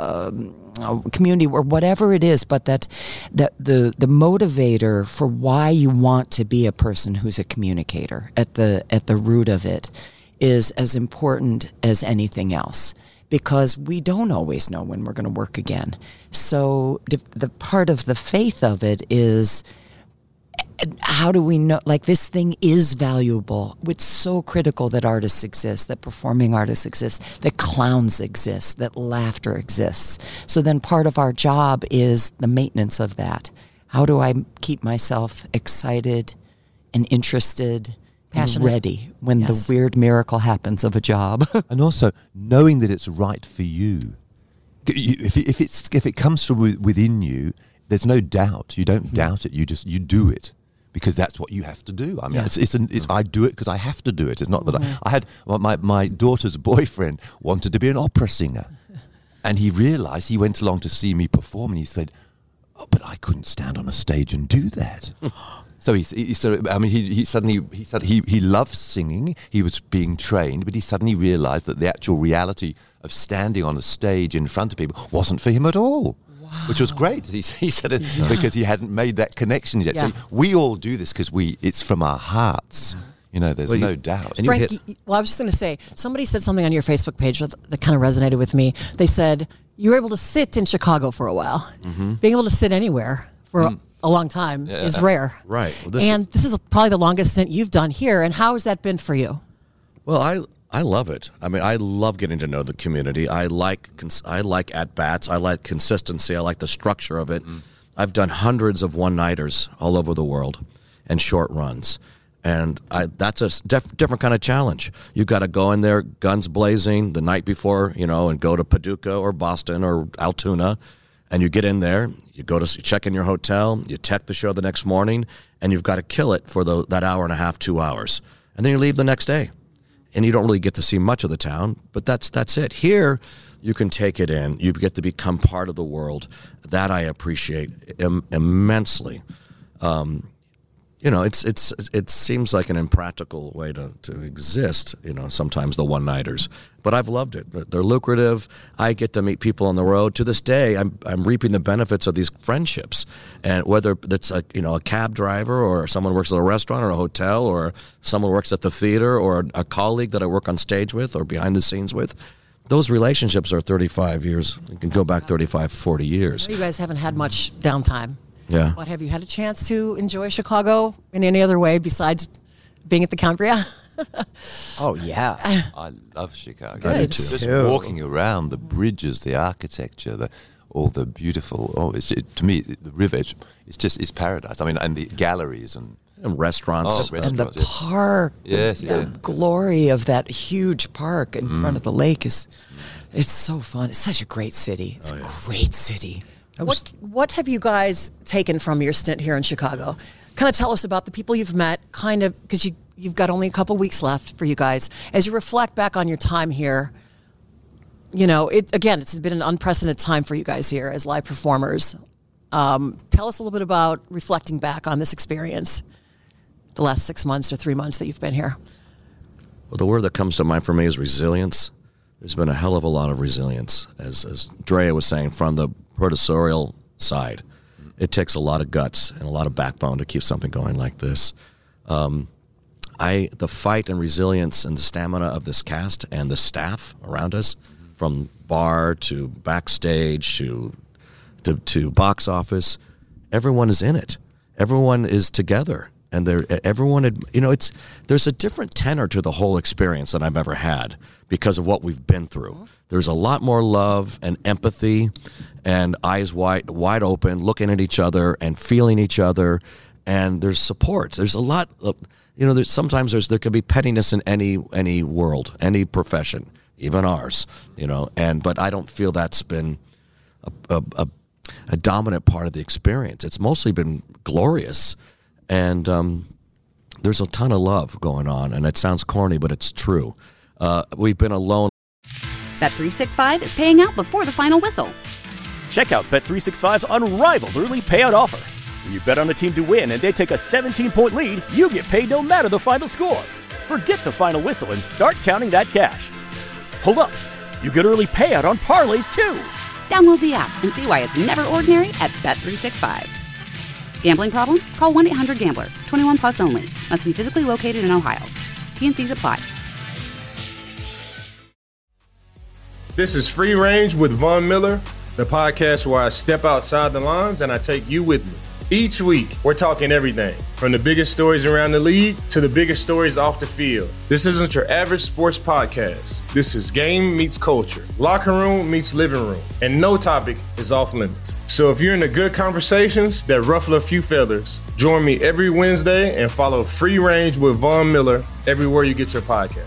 community, or whatever it is. But that the motivator for why you want to be a person who's a communicator at the root of it is as important as anything else. Because we don't always know when we're going to work again. So the part of the faith of it is, how do we know, like, this thing is valuable? It's so critical that artists exist, that performing artists exist, that clowns exist, that laughter exists. So then part of our job is the maintenance of that. How do I keep myself excited and interested, passionate, ready when the weird miracle happens of a job? And also knowing that it's right for you. If it comes from within you, there's no doubt. You don't doubt it. You do it because that's what you have to do. I mean, I do it because I have to do it. It's not that I had my daughter's boyfriend wanted to be an opera singer, and he realized, he went along to see me perform, and he said, "Oh, but I couldn't stand on a stage and do that." So he loves singing. He was being trained, but he suddenly realized that the actual reality of standing on a stage in front of people wasn't for him at all. Wow. which was great. He said it because he hadn't made that connection yet. Yeah. So we all do this because it's from our hearts. You know, there's no doubt. Frank, I was just going to say, somebody said something on your Facebook page that kind of resonated with me. They said you were able to sit in Chicago for a while. Mm-hmm. Being able to sit anywhere for a long time is rare. Right. Well, this is probably the longest stint you've done here. And how has that been for you? Well, I love it. I mean, I love getting to know the community. I like at-bats. I like consistency. I like the structure of it. I've done hundreds of one-nighters all over the world and short runs. And that's a different kind of challenge. You've got to go in there, guns blazing, the night before, and go to Paducah or Boston or Altoona, and you get in there, you check in your hotel, you tech the show the next morning, and you've got to kill it for that hour and a half, 2 hours. And then you leave the next day. And you don't really get to see much of the town, but that's it. Here, you can take it in. You get to become part of the world. That I appreciate immensely. It seems like an impractical way to exist, sometimes the one-nighters. But I've loved it. They're lucrative. I get to meet people on the road. To this day, I'm reaping the benefits of these friendships. And whether it's a cab driver or someone works at a restaurant or a hotel or someone works at the theater or a colleague that I work on stage with or behind the scenes with, those relationships are 35 years. You can go back 35, 40 years. You guys haven't had much downtime. Yeah. But have you had a chance to enjoy Chicago in any other way besides being at the Cambria? Oh, yeah. I love Chicago. Good. Just walking around, the bridges, the architecture, all the beautiful, to me, the river, it's paradise. I mean, and the galleries and restaurants. And the park. Yes, the glory of that huge park in front of the lake it's so fun. It's such a great city. It's a great city. What have you guys taken from your stint here in Chicago? Kind of tell us about the people you've met, because you've got only a couple weeks left for you guys. As you reflect back on your time here, it's been an unprecedented time for you guys here as live performers. Tell us a little bit about reflecting back on this experience, the last 6 months or 3 months that you've been here. Well, the word that comes to mind for me is resilience. There's been a hell of a lot of resilience, as Drea was saying, from the professorial side. It takes a lot of guts and a lot of backbone to keep something going like this. The fight and resilience and the stamina of this cast and the staff around us, from bar to backstage to box office, everyone is in it. Everyone is together, and there's a different tenor to the whole experience than I've ever had because of what we've been through. There's a lot more love and empathy and eyes wide open, looking at each other and feeling each other, and there's support. There's a lot of, sometimes there could be pettiness in any world, any profession, even ours, but I don't feel that's been a dominant part of the experience. It's mostly been glorious, and there's a ton of love going on, and it sounds corny, but it's true. We've been alone. Bet365 is paying out before the final whistle. Check out Bet365's unrivaled early payout offer. When you bet on a team to win and they take a 17-point lead, you get paid no matter the final score. Forget the final whistle and start counting that cash. Hold up. You get early payout on parlays, too. Download the app and see why it's never ordinary at Bet365. Gambling problem? Call 1-800-GAMBLER. 21 plus only. Must be physically located in Ohio. T&Cs apply. This is Free Range with Von Miller, the podcast where I step outside the lines and I take you with me. Each week, we're talking everything from the biggest stories around the league to the biggest stories off the field. This isn't your average sports podcast. This is game meets culture, locker room meets living room, and no topic is off limits. So if you're into good conversations that ruffle a few feathers, join me every Wednesday and follow Free Range with Von Miller everywhere you get your podcast.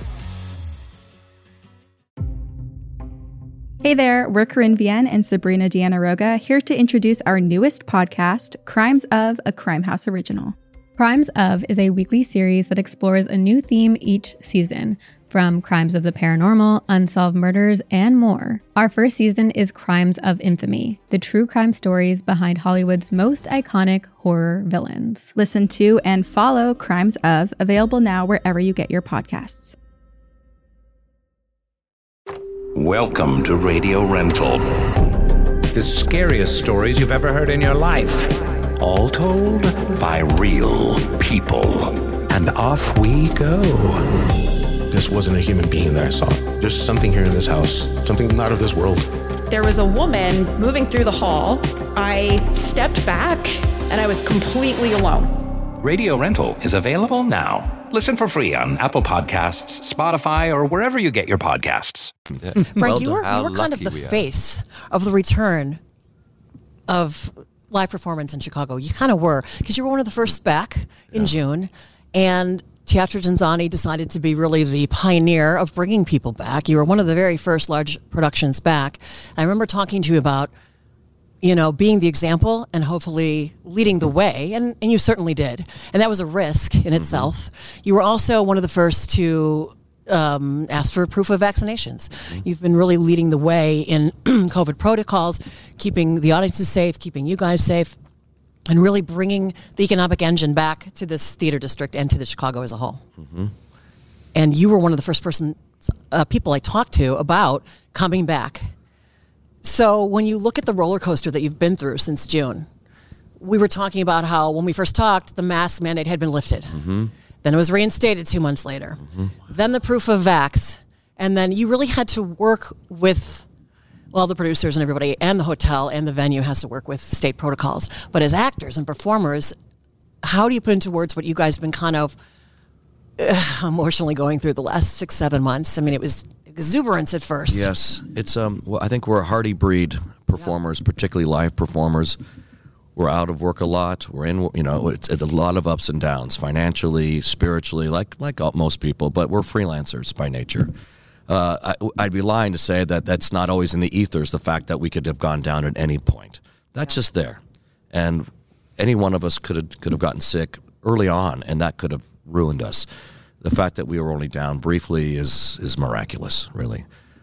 Hey there, we're Corinne Vienne and Sabrina Deanna Roga here to introduce our newest podcast, Crimes of, a Crime House original. Crimes of is a weekly series that explores a new theme each season, from crimes of the paranormal, unsolved murders, and more. Our first season is Crimes of Infamy, the true crime stories behind Hollywood's most iconic horror villains. Listen to and follow Crimes of, available now wherever you get your podcasts. Welcome to Radio Rental. The scariest stories you've ever heard in your life. All told by real people. And off we go. This wasn't a human being that I saw. There's something here in this house, something not of this world. There was a woman moving through the hall. I stepped back and I was completely alone. Radio Rental is available now. Listen for free on Apple Podcasts, Spotify, or wherever you get your podcasts. Frank, you were kind of the face of the return of live performance in Chicago. You kind of were, because you were one of the first back in June, and Teatro Genzani decided to be really the pioneer of bringing people back. You were one of the very first large productions back. I remember talking to you about, being the example and hopefully leading the way, and you certainly did. And that was a risk in itself. You were also one of the first to ask for proof of vaccinations. You've been really leading the way in COVID protocols, keeping the audiences safe, keeping you guys safe, and really bringing the economic engine back to this theater district and to the Chicago as a whole. And you were one of the first people I talked to about coming back. So when you look at the roller coaster that you've been through since June, we were talking about how when we first talked, the mask mandate had been lifted. Then it was reinstated 2 months later. Then the proof of vax. And then you really had to work with, the producers and everybody, and the hotel and the venue has to work with state protocols. But as actors and performers, how do you put into words what you guys have been kind of emotionally going through the last 6-7 months? I mean, it was exuberance at first. Yes, it's I think we're a hardy breed, performers, particularly live performers. We're out of work a lot. We're in, it's a lot of ups and downs, financially, spiritually, like most people. But we're freelancers by nature. I'd be lying to say that that's not always in the ethers. The fact that we could have gone down at any point, that's just there, and any one of us could have gotten sick early on, and that could have ruined us. The fact that we were only down briefly is miraculous, really.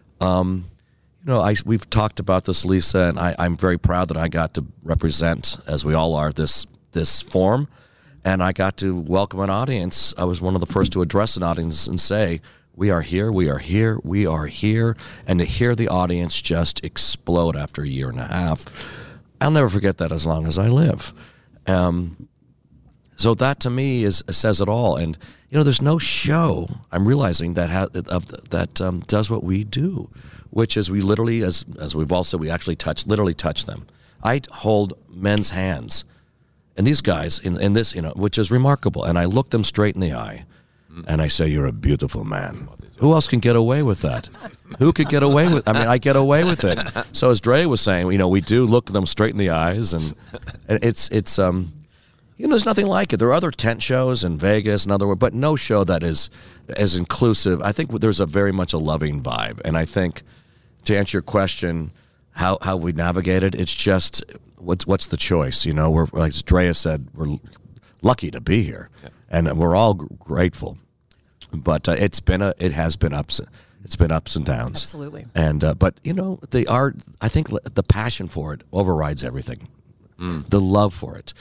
We've talked about this, Lisa, and I'm very proud that I got to represent, as we all are, this forum, and I got to welcome an audience. I was one of the first to address an audience and say, we are here, we are here, we are here, and to hear the audience just explode after a year and a half, I'll never forget that as long as I live. So that to me says it all. And there's no show I'm realizing that does what we do, which is we literally, as we've all said, we actually literally touch them. I hold men's hands, and these guys in this, which is remarkable. And I look them straight in the eye, and I say, "You're a beautiful man." Who else can get away with that? Who could get away with? I mean, I get away with it. So as Dre was saying, we do look them straight in the eyes, and it's. There's nothing like it. There are other tent shows in Vegas and other, but no show that is as inclusive. I think there's very much a loving vibe, and I think to answer your question, how we navigated, it's just what's the choice? We're, like Drea said, we're lucky to be here, and we're all grateful. But it has been ups and downs. Absolutely. And but the art, I think the passion for it overrides everything. The love for it,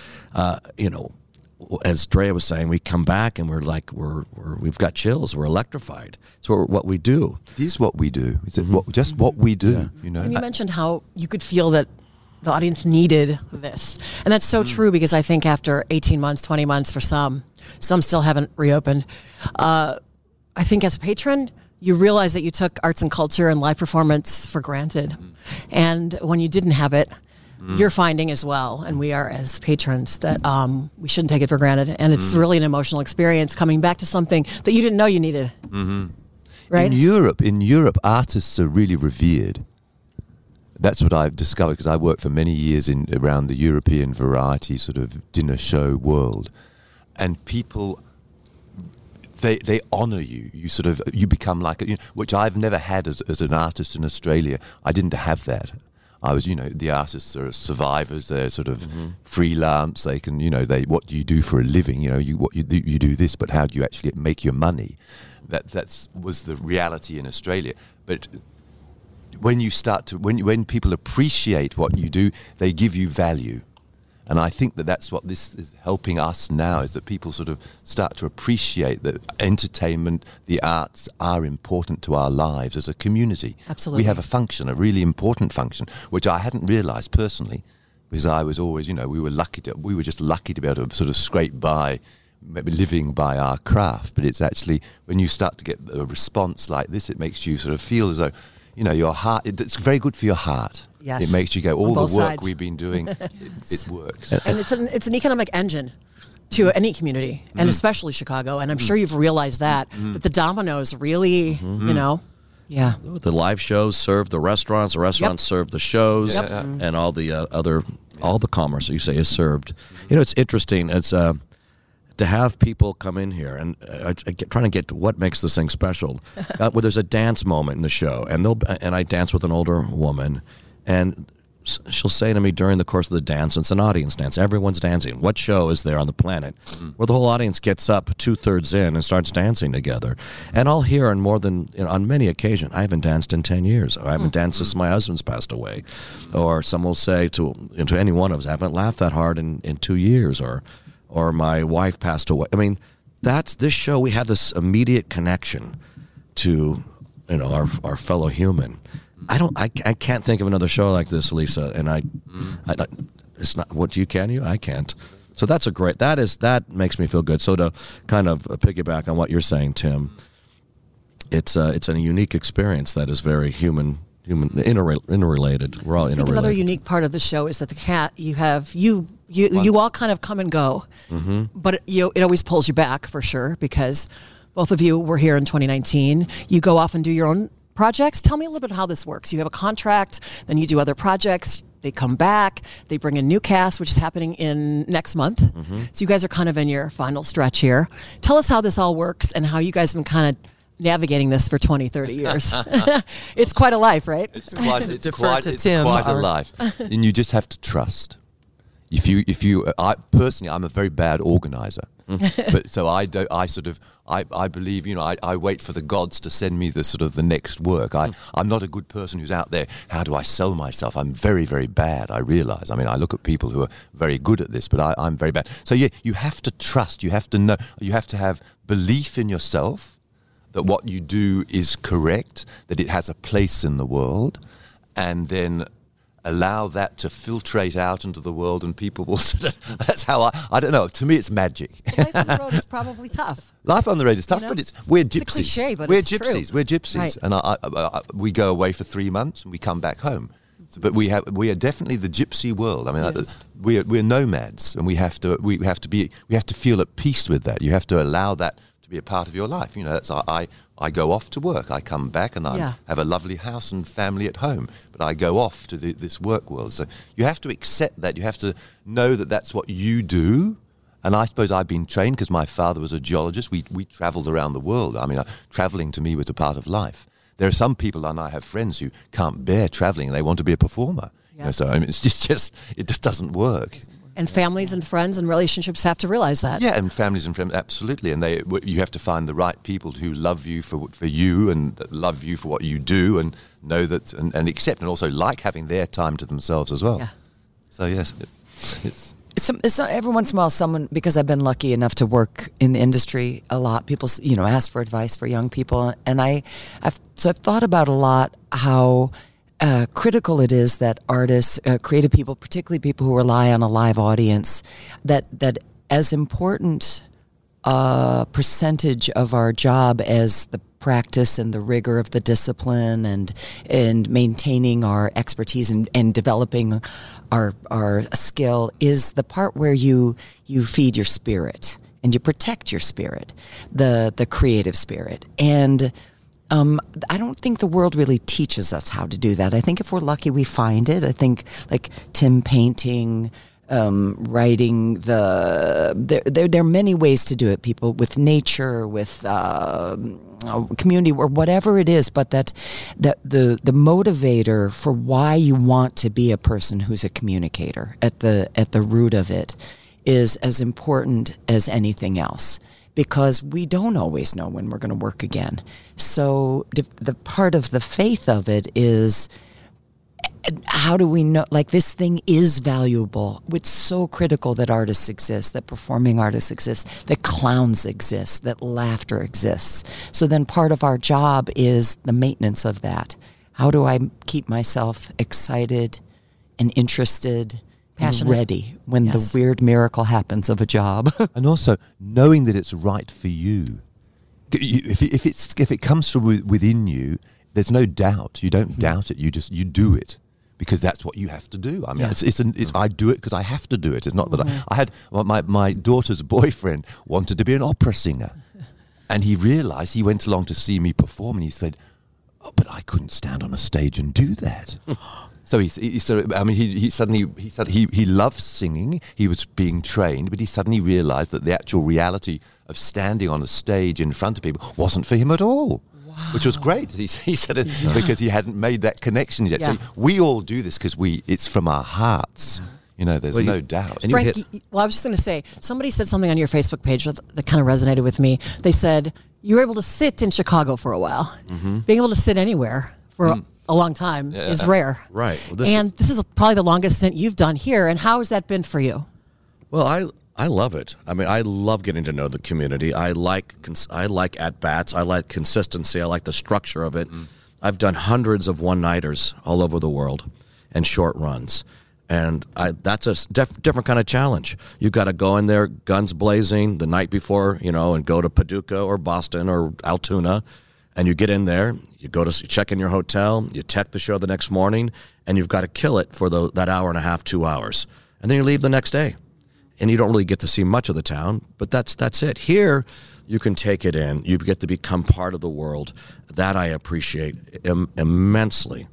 as Drea was saying, we come back and we've got chills. We're electrified. It's what we do. It is what we do. It's just what we do. And you mentioned how you could feel that the audience needed this, and that's so true, because I think after 18 months, 20 months for some still haven't reopened. I think as a patron, you realize that you took arts and culture and live performance for granted, and when you didn't have it. You're finding as well, and we are as patrons, that we shouldn't take it for granted. And it's really an emotional experience coming back to something that you didn't know you needed. Right? In Europe, artists are really revered. That's what I've discovered, because I worked for many years around the European variety sort of dinner show world, and people. They honour you. You become like which I've never had as an artist in Australia. I didn't have that. I was, the artists are survivors. They're sort of freelance. They can, what do you do for a living? You do this, but how do you actually make your money? That was the reality in Australia. But when you start to, when people appreciate what you do, they give you value. And I think that that's what this is helping us now, is that people sort of start to appreciate that entertainment, the arts are important to our lives as a community. Absolutely. We have a function, a really important function, which I hadn't realised personally, because I was always, we were just lucky to be able to sort of scrape by, maybe living by our craft. But it's actually, when you start to get a response like this, it makes you sort of feel as though, your heart, it's very good for your heart. Yes. It makes you go, all On the work sides. we've been doing, it works. And it's an economic engine to any community, and especially Chicago. And I'm sure you've realized that the Domino's really, yeah. The live shows serve the restaurants serve the shows, and all the all the commerce that you say is served. It's interesting. It's to have people come in here, and trying to get to what makes this thing special. Where there's a dance moment in the show, and I dance with an older woman, and she'll say to me during the course of the dance, it's an audience dance, everyone's dancing. What show is there on the planet where the whole audience gets up 2/3 in and starts dancing together? And I'll hear on on many occasions, I haven't danced in 10 years, or I haven't danced since my husband's passed away. Or some will say to any one of us, I haven't laughed that hard in 2 years, or my wife passed away. I mean, that's this show. We have this immediate connection to, our fellow human. I can't think of another show like this, Lisa. And it's not. What can you? I can't. So that's that makes me feel good. So to kind of piggyback on what you're saying, Tim, it's a unique experience that is very human interrelated. We're all I think interrelated. another unique part of the show is that the cat you all kind of come and go, but it always pulls you back for sure, because both of you were here in 2019. You go off and do your own projects. Tell me a little bit how this works. You have a contract, then you do other projects. They come back, they bring a new cast, which is happening in next month. So you guys are kind of in your final stretch here. Tell us how this all works and how you guys have been kind of navigating this for 20, 30 years. It's quite a life, right? It's quite a life. And you just have to trust. I personally, I'm a very bad organizer. But so I believe, I wait for the gods to send me the next work. I'm not a good person who's out there. How do I sell myself? I'm very, very bad, I realize. I mean, I look at people who are very good at this, but I'm very bad. So yeah, you have to trust, you have to know, you have to have belief in yourself that what you do is correct, that it has a place in the world, and then allow that to filtrate out into the world, and people will that's how I don't know, to me it's magic. Life on the road is probably tough. Life on the road is tough, but we're gypsies. It's a cliche, but we're it's gypsies. true. We're gypsies. Right. And we go away for 3 months and we come back home. But we are definitely the gypsy world. I mean, we're nomads, and we have to feel at peace with that. You have to allow that to be a part of your life. That's I go off to work. I come back and I have a lovely house and family at home. But I go off to this work world. So you have to accept that. You have to know that that's what you do. And I suppose I've been trained because my father was a geologist. We travelled around the world. I mean, travelling to me was a part of life. There are some people, and I have friends who can't bear travelling and they want to be a performer. Yes. So I mean, it just doesn't work. And families and friends and relationships have to realize that. Yeah, and families and friends, absolutely. And you have to find the right people who love you for you and that love you for what you do, and know that and accept, and also like having their time to themselves as well. Yeah. So yes, it's. So every once in a while, someone, because I've been lucky enough to work in the industry a lot, people ask for advice for young people, and I've thought about a lot how critical it is that artists, creative people, particularly people who rely on a live audience, that as important a percentage of our job as the practice and the rigor of the discipline and maintaining our expertise and developing our skill is the part where you feed your spirit and you protect your spirit, the creative spirit. And I don't think the world really teaches us how to do that. I think if we're lucky, we find it. I think like Tim painting, writing, there are many ways to do it. People with nature, with community, or whatever it is. But that the motivator for why you want to be a person who's a communicator at the root of it is as important as anything else. Because we don't always know when we're going to work again. So the part of the faith of it is how do we know, like, this thing is valuable? It's so critical that artists exist, that performing artists exist, that clowns exist, that laughter exists. So then part of our job is the maintenance of that. How do I keep myself excited and interested, passionate, and ready when the weird miracle happens of a job? And also knowing that it's right for you. If it comes from within you, there's no doubt. You don't doubt it. You do it. Because that's what you have to do. I mean, I do it because I have to do it. It's not that I had my daughter's boyfriend wanted to be an opera singer, and he realized, he went along to see me perform, and he said, "Oh, but I couldn't stand on a stage and do that." So he loves singing. He was being trained, but he suddenly realized that the actual reality of standing on a stage in front of people wasn't for him at all. Which was great. He said it because he hadn't made that connection yet. So we all do this because it's from our hearts. You know, there's no doubt. Frank, I was just going to say, somebody said something on your Facebook page that kind of resonated with me. They said you were able to sit in Chicago for a while. Mm-hmm. Being able to sit anywhere for a long time is rare. Right. Well, this is probably the longest stint you've done here. And how has that been for you? Well, I love it. I mean, I love getting to know the community. I like at-bats. I like consistency. I like the structure of it. I've done hundreds of one-nighters all over the world and short runs. And that's a different kind of challenge. You've got to go in there, guns blazing, the night before, and go to Paducah or Boston or Altoona. And you get in there, you check in your hotel, you tech the show the next morning, and you've got to kill it for that hour and a half, 2 hours. And then you leave the next day. And you don't really get to see much of the town, but that's it. Here, you can take it in. You get to become part of the world. That I appreciate immensely.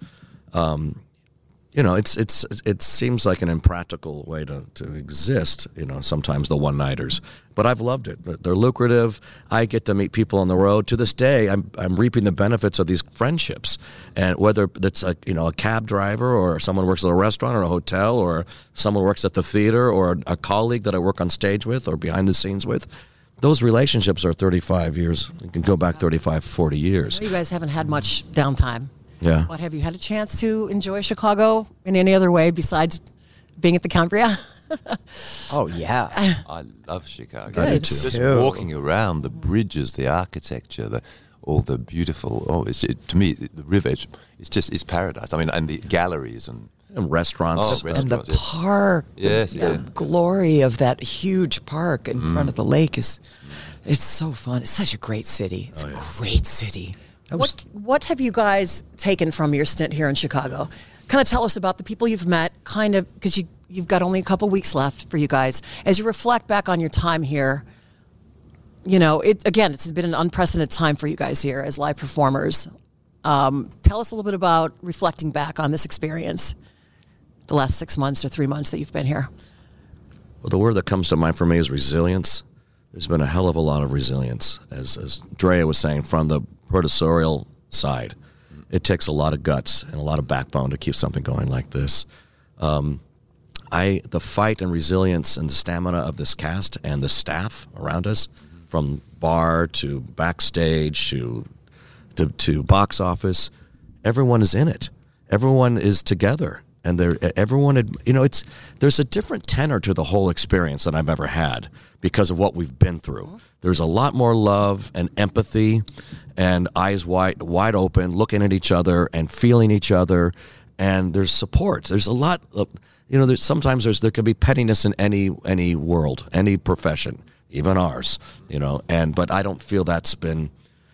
It seems like an impractical way to exist, sometimes the one-nighters. But I've loved it. They're lucrative. I get to meet people on the road. To this day, I'm reaping the benefits of these friendships. And whether it's a cab driver or someone works at a restaurant or a hotel or someone works at the theater or a colleague that I work on stage with or behind the scenes with, those relationships are 35 years. You can go back 35, 40 years. You guys haven't had much downtime. Yeah. But have you had a chance to enjoy Chicago in any other way besides being at the Cambria? Oh, yeah. I love Chicago. Good. Just walking around, the bridges, the architecture, all the beautiful, to me, the river, it's paradise. I mean, and the galleries and restaurants. And the park. Yes, the glory of that huge park in front of the lake it's so fun. It's such a great city. It's a great city. What have you guys taken from your stint here in Chicago? Kind of tell us about the people you've met, because you've got only a couple weeks left for you guys. As you reflect back on your time here, it's been an unprecedented time for you guys here as live performers. Tell us a little bit about reflecting back on this experience, the last 6 months or 3 months that you've been here. Well, the word that comes to mind for me is resilience. There's been a hell of a lot of resilience, as Drea was saying, from the professorial side. It takes a lot of guts and a lot of backbone to keep something going like this. The fight and resilience and the stamina of this cast and the staff around us, from bar to backstage to box office, everyone is in it. Everyone is together, and there's a different tenor to the whole experience than I've ever had because of what we've been through. There's a lot more love and empathy and eyes wide open, looking at each other and feeling each other, and there's support. There's a lot of, there can be pettiness in any world, any profession, even ours, but I don't feel that's been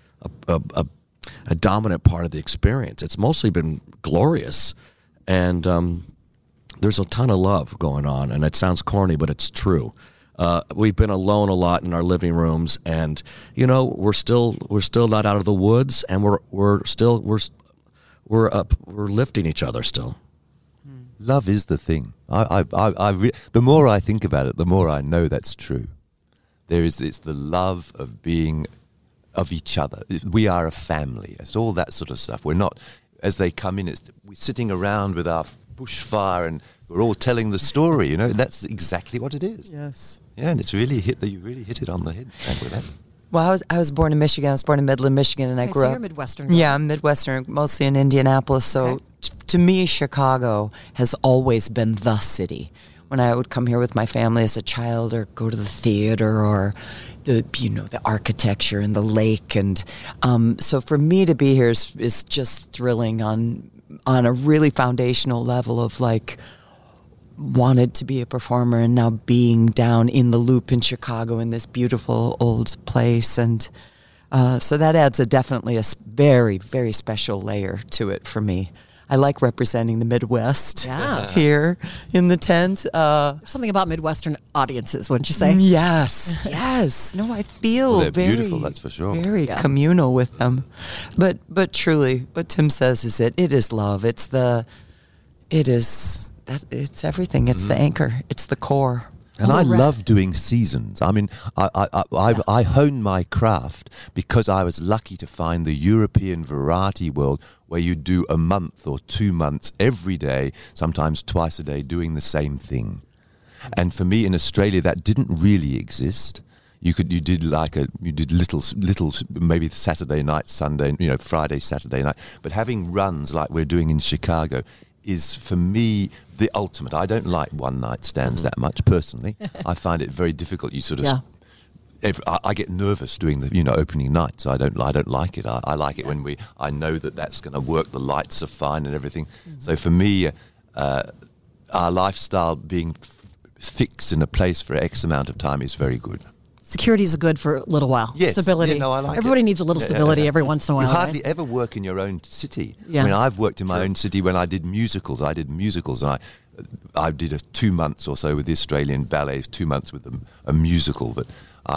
a dominant part of the experience. It's mostly been glorious, and there's a ton of love going on, and it sounds corny, but it's true. We've been alone a lot in our living rooms, and we're still not out of the woods, and we're lifting each other still. Love is the thing. The more I think about it, the more I know that's true. It's the love of being of each other. We are a family. It's all that sort of stuff. We're not, as they come in, we're sitting around with our bushfire and we're all telling the story. That's exactly what it is. Yes. Yeah, and it's really you really hit it on the head with that. Well, I was born in Michigan. I was born in Midland, Michigan, and I grew so up. you're Midwestern. Yeah, I'm Midwestern, mostly in Indianapolis. So to me, Chicago has always been the city. When I would come here with my family as a child, or go to the theater, or the architecture and the lake, and so for me to be here is just thrilling on a really foundational level of like wanted to be a performer and now being down in the Loop in Chicago in this beautiful old place, and so that adds definitely a very, very special layer to it for me. I like representing the Midwest here in the tent. Something about Midwestern audiences, wouldn't you say? Yes, yes. No, I feel they're very beautiful, that's for sure. Very communal with them. But truly, what Tim says is it is love. It's everything. It's the anchor. It's the core. And I love doing seasons. I mean, I honed my craft because I was lucky to find the European variety world where you do a month or 2 months every day, sometimes twice a day, doing the same thing. And for me in Australia, that didn't really exist. You did little, maybe Saturday night, Sunday, Friday, Saturday night. But having runs like we're doing in Chicago is for me the ultimate. I don't like one night stands that much personally. I find it very difficult. You sort of, I get nervous doing the opening nights. I don't like it. I like it when I know that's going to work. The lights are fine and everything. So for me, our lifestyle being fixed in a place for X amount of time is very good. Security is good for a little while. Yes. Stability. I like Everybody needs a little stability every once in a while. You hardly ever work in your own city. Yeah. I mean, I've worked in my own city when I did musicals. I did 2 months or so with the Australian Ballet, 2 months with a musical. But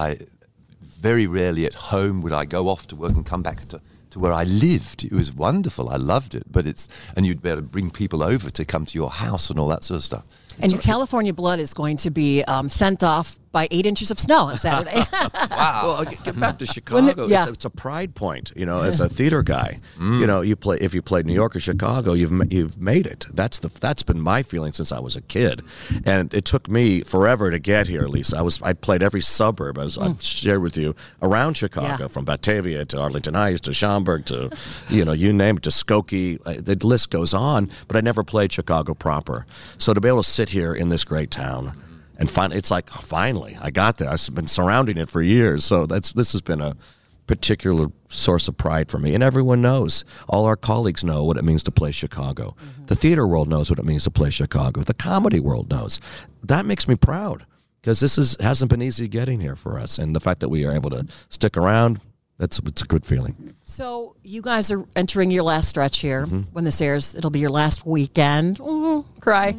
very rarely at home would I go off to work and come back to where I lived. It was wonderful. I loved it. And you'd better bring people over to come to your house and all that sort of stuff. And your California blood is going to be sent off by 8 inches of snow on Saturday. Wow. Well, get back to Chicago. It's a pride point, as a theater guy. If you played New York or Chicago, you've made it. That's been my feeling since I was a kid. And it took me forever to get here, Lisa. I played every suburb, as I've shared with you, around Chicago, from Batavia to Arlington Heights to Schaumburg to, you name it, to Skokie. The list goes on, but I never played Chicago proper. So to be able to sit here in this great town and finally I got there. I've been surrounding it for years, so this has been a particular source of pride for me. And everyone knows, all our colleagues know what it means to play Chicago. The theater world knows what it means to play Chicago. The comedy world knows. That makes me proud, because hasn't been easy getting here for us, and the fact that we are able to stick around, it's a good feeling. So you guys are entering your last stretch here. When this airs, it'll be your last weekend. Cry.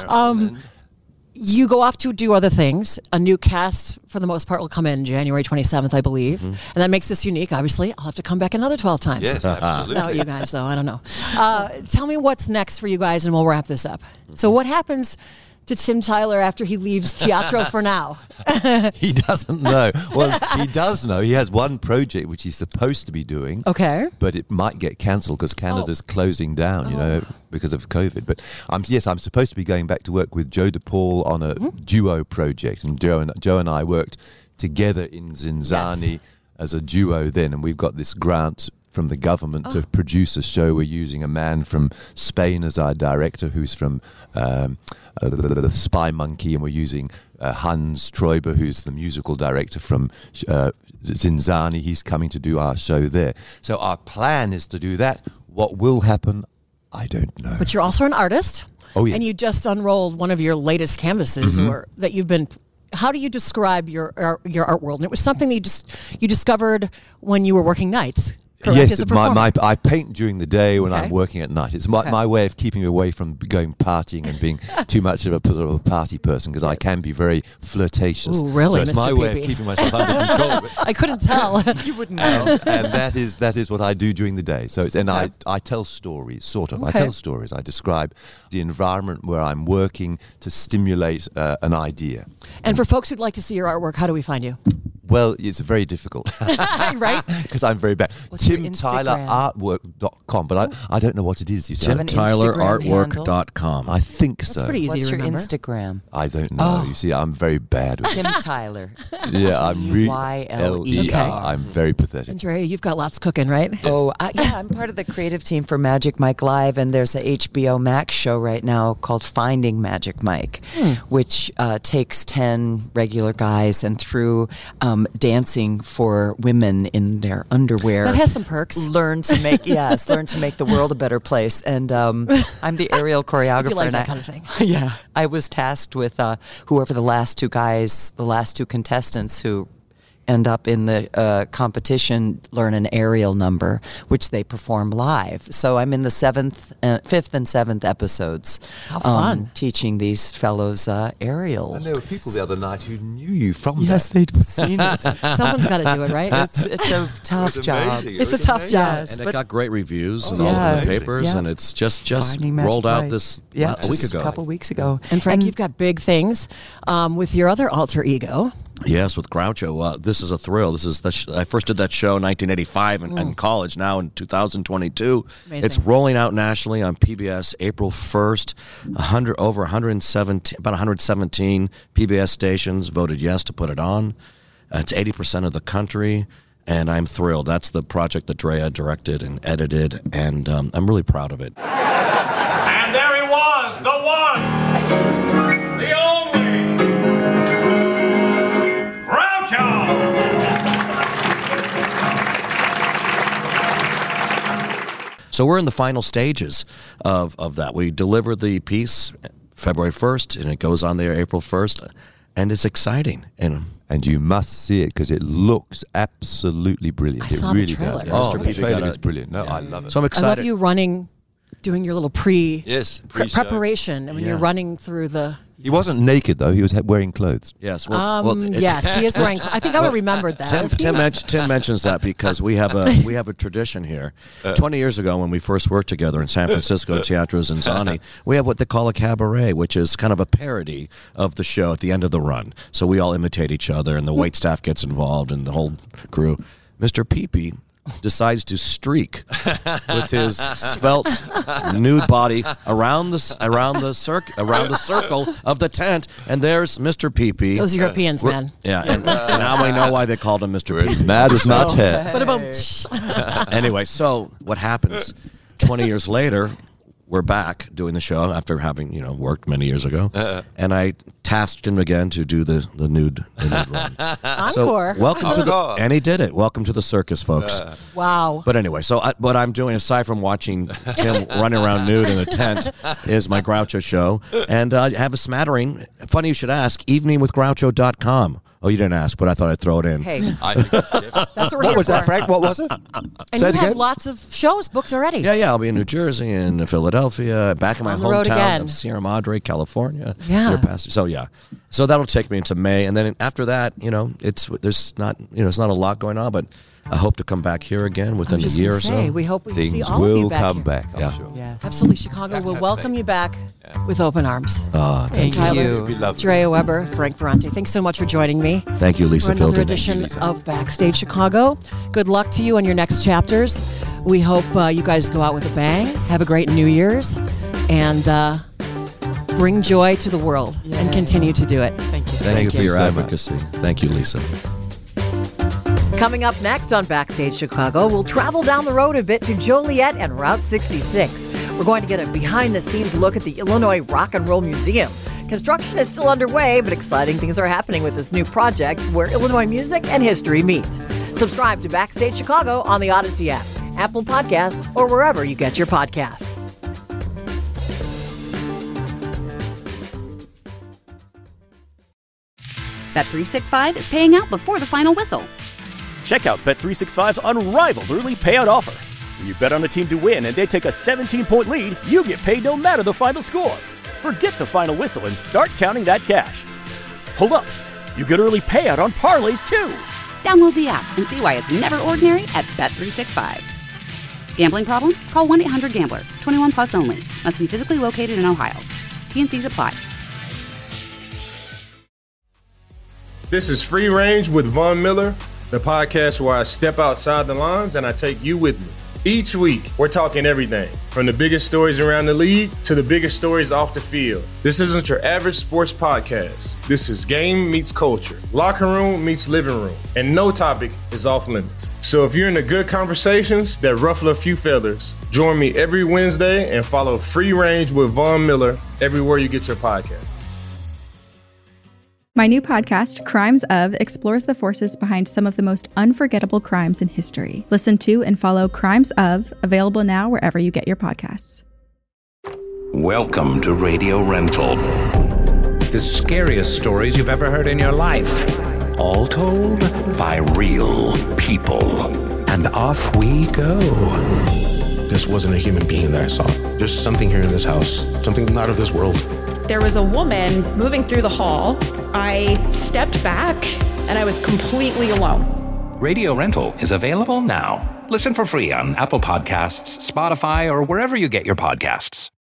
You go off to do other things. A new cast, for the most part, will come in January 27th, I believe. And that makes this unique, obviously. I'll have to come back another 12 times. Yes, absolutely. No, you guys, though, I don't know. Tell me what's next for you guys, and we'll wrap this up. So what happens to Tim Tyler after he leaves Teatro for now? He doesn't know. Well, he does know. He has one project which he's supposed to be doing. Okay. But it might get cancelled because Canada's closing down, because of COVID. But I'm supposed to be going back to work with Joe DePaul on a duo project. And Joe and I worked together in Zinzani as a duo then. And we've got this grant from the government to produce a show. We're using a man from Spain as our director who's from the Spy Monkey, and we're using Hans Treuber, who's the musical director from Zinzani. He's coming to do our show there. So our plan is to do that. What will happen, I don't know. But you're also an artist. Oh, yeah. And you just unrolled one of your latest canvases that you've been... How do you describe your art world? And it was something that you discovered when you were working nights. Correct, yes, as a performer. I paint during the day when I'm working at night. It's my way of keeping me away from going partying and being too much of a party person, because I can be very flirtatious. Ooh, really, so it's Mr. my way of Peepee. keeping myself under control. I couldn't tell. You wouldn't know. And that is what I do during the day. So I tell stories, sort of. Okay. I tell stories. I describe the environment where I'm working to stimulate an idea. And for folks who'd like to see your artwork, how do we find you? Well, it's very difficult. Right? Because I'm very bad. What's your TimTylerArtwork.com, but I don't know what it is. You said TimTylerArtwork.com. I think That's so. pretty easy What's to your remember. Instagram? I don't know. You see, I'm very bad with Tim Tyler. Yeah, I'm really T-Y-L-E-R. Okay. I'm very pathetic. Andrea, you've got lots cooking, right? Oh, yeah, I'm part of the creative team for Magic Mike Live, and there's a HBO Max show right now called Finding Magic Mike, which takes 10 regular guys and through dancing for women in their underwear. That has some perks. Learn to make the world a better place. And I'm the aerial choreographer. If you like and that kind of thing. Yeah, I was tasked with whoever the last two contestants who end up in the competition learn an aerial number, which they perform live. So I'm in the 5th and 7th episodes. How fun. Teaching these fellows aerials. And there were people the other night who knew you from Yes, that. they'd seen it. Someone's got to do it, right? It's a tough job. It's a tough job. And it got great reviews in yeah. all of the papers, Yeah. and it's just Finding Magic rolled out Mike. this Yeah, a week just ago. a couple weeks ago. And Frank, you've got big things with your other alter ego. Yes, with Groucho. This is a thrill. This is I first did that show in 1985 in college. Now in 2022, Amazing. it's rolling out nationally on PBS April 1st. About 117 PBS stations voted yes to put it on. It's 80% of the country, and I'm thrilled. That's the project that Drea directed and edited, and I'm really proud of it. And there he was, the one, the only, Groucho! So we're in the final stages of that. We deliver the piece February 1st, and it goes on there April 1st, and it's exciting. And you must see it because it looks absolutely brilliant. I it saw the really trailer. does. Yeah, Oh, Mr. the Peter trailer got is brilliant. No, I love it. So I'm I excited. love you doing your little preparation. And when you're running through the... He wasn't naked, though. He was wearing clothes. Yes. Yes, he is wearing... I think I would have remembered that. Tim mentions that because we have a tradition here. 20 years ago, when we first worked together in San Francisco, Teatro Zanzani, we have what they call a cabaret, which is kind of a parody of the show at the end of the run. So we all imitate each other, and the wait staff gets involved, and the whole crew. Mr. Peepee decides to streak with his svelte nude body around the circle of the tent, and there's Mr. Peepee. Those Europeans, man. Yeah, and now we know why they called him Mr. Peepee. Mad as not hair. Anyway, so what happens? 20 years later, we're back doing the show after having worked many years ago, and I tasked him again to do the nude run. Encore. So welcome to the, and he did it. Welcome to the circus, folks. Wow. But anyway, so what I'm doing aside from watching Tim running around nude in a tent is my Groucho show, and I have a smattering. Funny you should ask. Eveningwithgroucho.com. Oh, you didn't ask, but I thought I'd throw it in. Hey, that's what we're What here was that, for. Frank? What was it? And Say you it have again? lots of shows booked already. Yeah, I'll be in New Jersey and Philadelphia, back in my On the road hometown again. of Sierra Madre, California. Yeah. Year past. So that'll take me into May, and then after that, it's not a lot going on, but I hope to come back here again within a year or so. We hope we can see Things all of you will back come here. back, I'm Yeah. sure. Yes. Absolutely. Chicago will welcome you back with open arms. Thank Tyler, you. We love you. Drea Weber, Frank Ferrante, thanks so much for joining me. Thank you, Lisa For another Fielder. edition of Backstage Chicago. Good luck to you on your next chapters. We hope you guys go out with a bang. Have a great New Year's. And bring joy to the world and continue to do it. Thank you so Thank you for your so much. advocacy. Thank you, Lisa. Coming up next on Backstage Chicago, we'll travel down the road a bit to Joliet and Route 66. We're going to get a behind-the-scenes look at the Illinois Rock and Roll Museum. Construction is still underway, but exciting things are happening with this new project where Illinois music and history meet. Subscribe to Backstage Chicago on the Odyssey app, Apple Podcasts, or wherever you get your podcasts. Bet365 is paying out before the final whistle. Check out Bet365's unrivaled early payout offer. When you bet on a team to win and they take a 17-point lead, you get paid no matter the final score. Forget the final whistle and start counting that cash. Hold up. You get early payout on parlays, too. Download the app and see why it's never ordinary at Bet365. Gambling problem? Call 1-800-GAMBLER. 21 plus only. Must be physically located in Ohio. T&Cs apply. This is Free Range with Von Miller, the podcast where I step outside the lines and I take you with me. Each week, we're talking everything from the biggest stories around the league to the biggest stories off the field. This isn't your average sports podcast. This is game meets culture, locker room meets living room, and no topic is off limits. So if you're into good conversations that ruffle a few feathers, join me every Wednesday and follow Free Range with Von Miller everywhere you get your podcast. My new podcast, Crimes Of, explores the forces behind some of the most unforgettable crimes in history. Listen to and follow Crimes Of, available now wherever you get your podcasts. Welcome to Radio Rental. The scariest stories you've ever heard in your life. All told by real people. And off we go. This wasn't a human being that I saw. There's something here in this house, something not of this world. There was a woman moving through the hall. I stepped back and I was completely alone. Radio Rental is available now. Listen for free on Apple Podcasts, Spotify, or wherever you get your podcasts.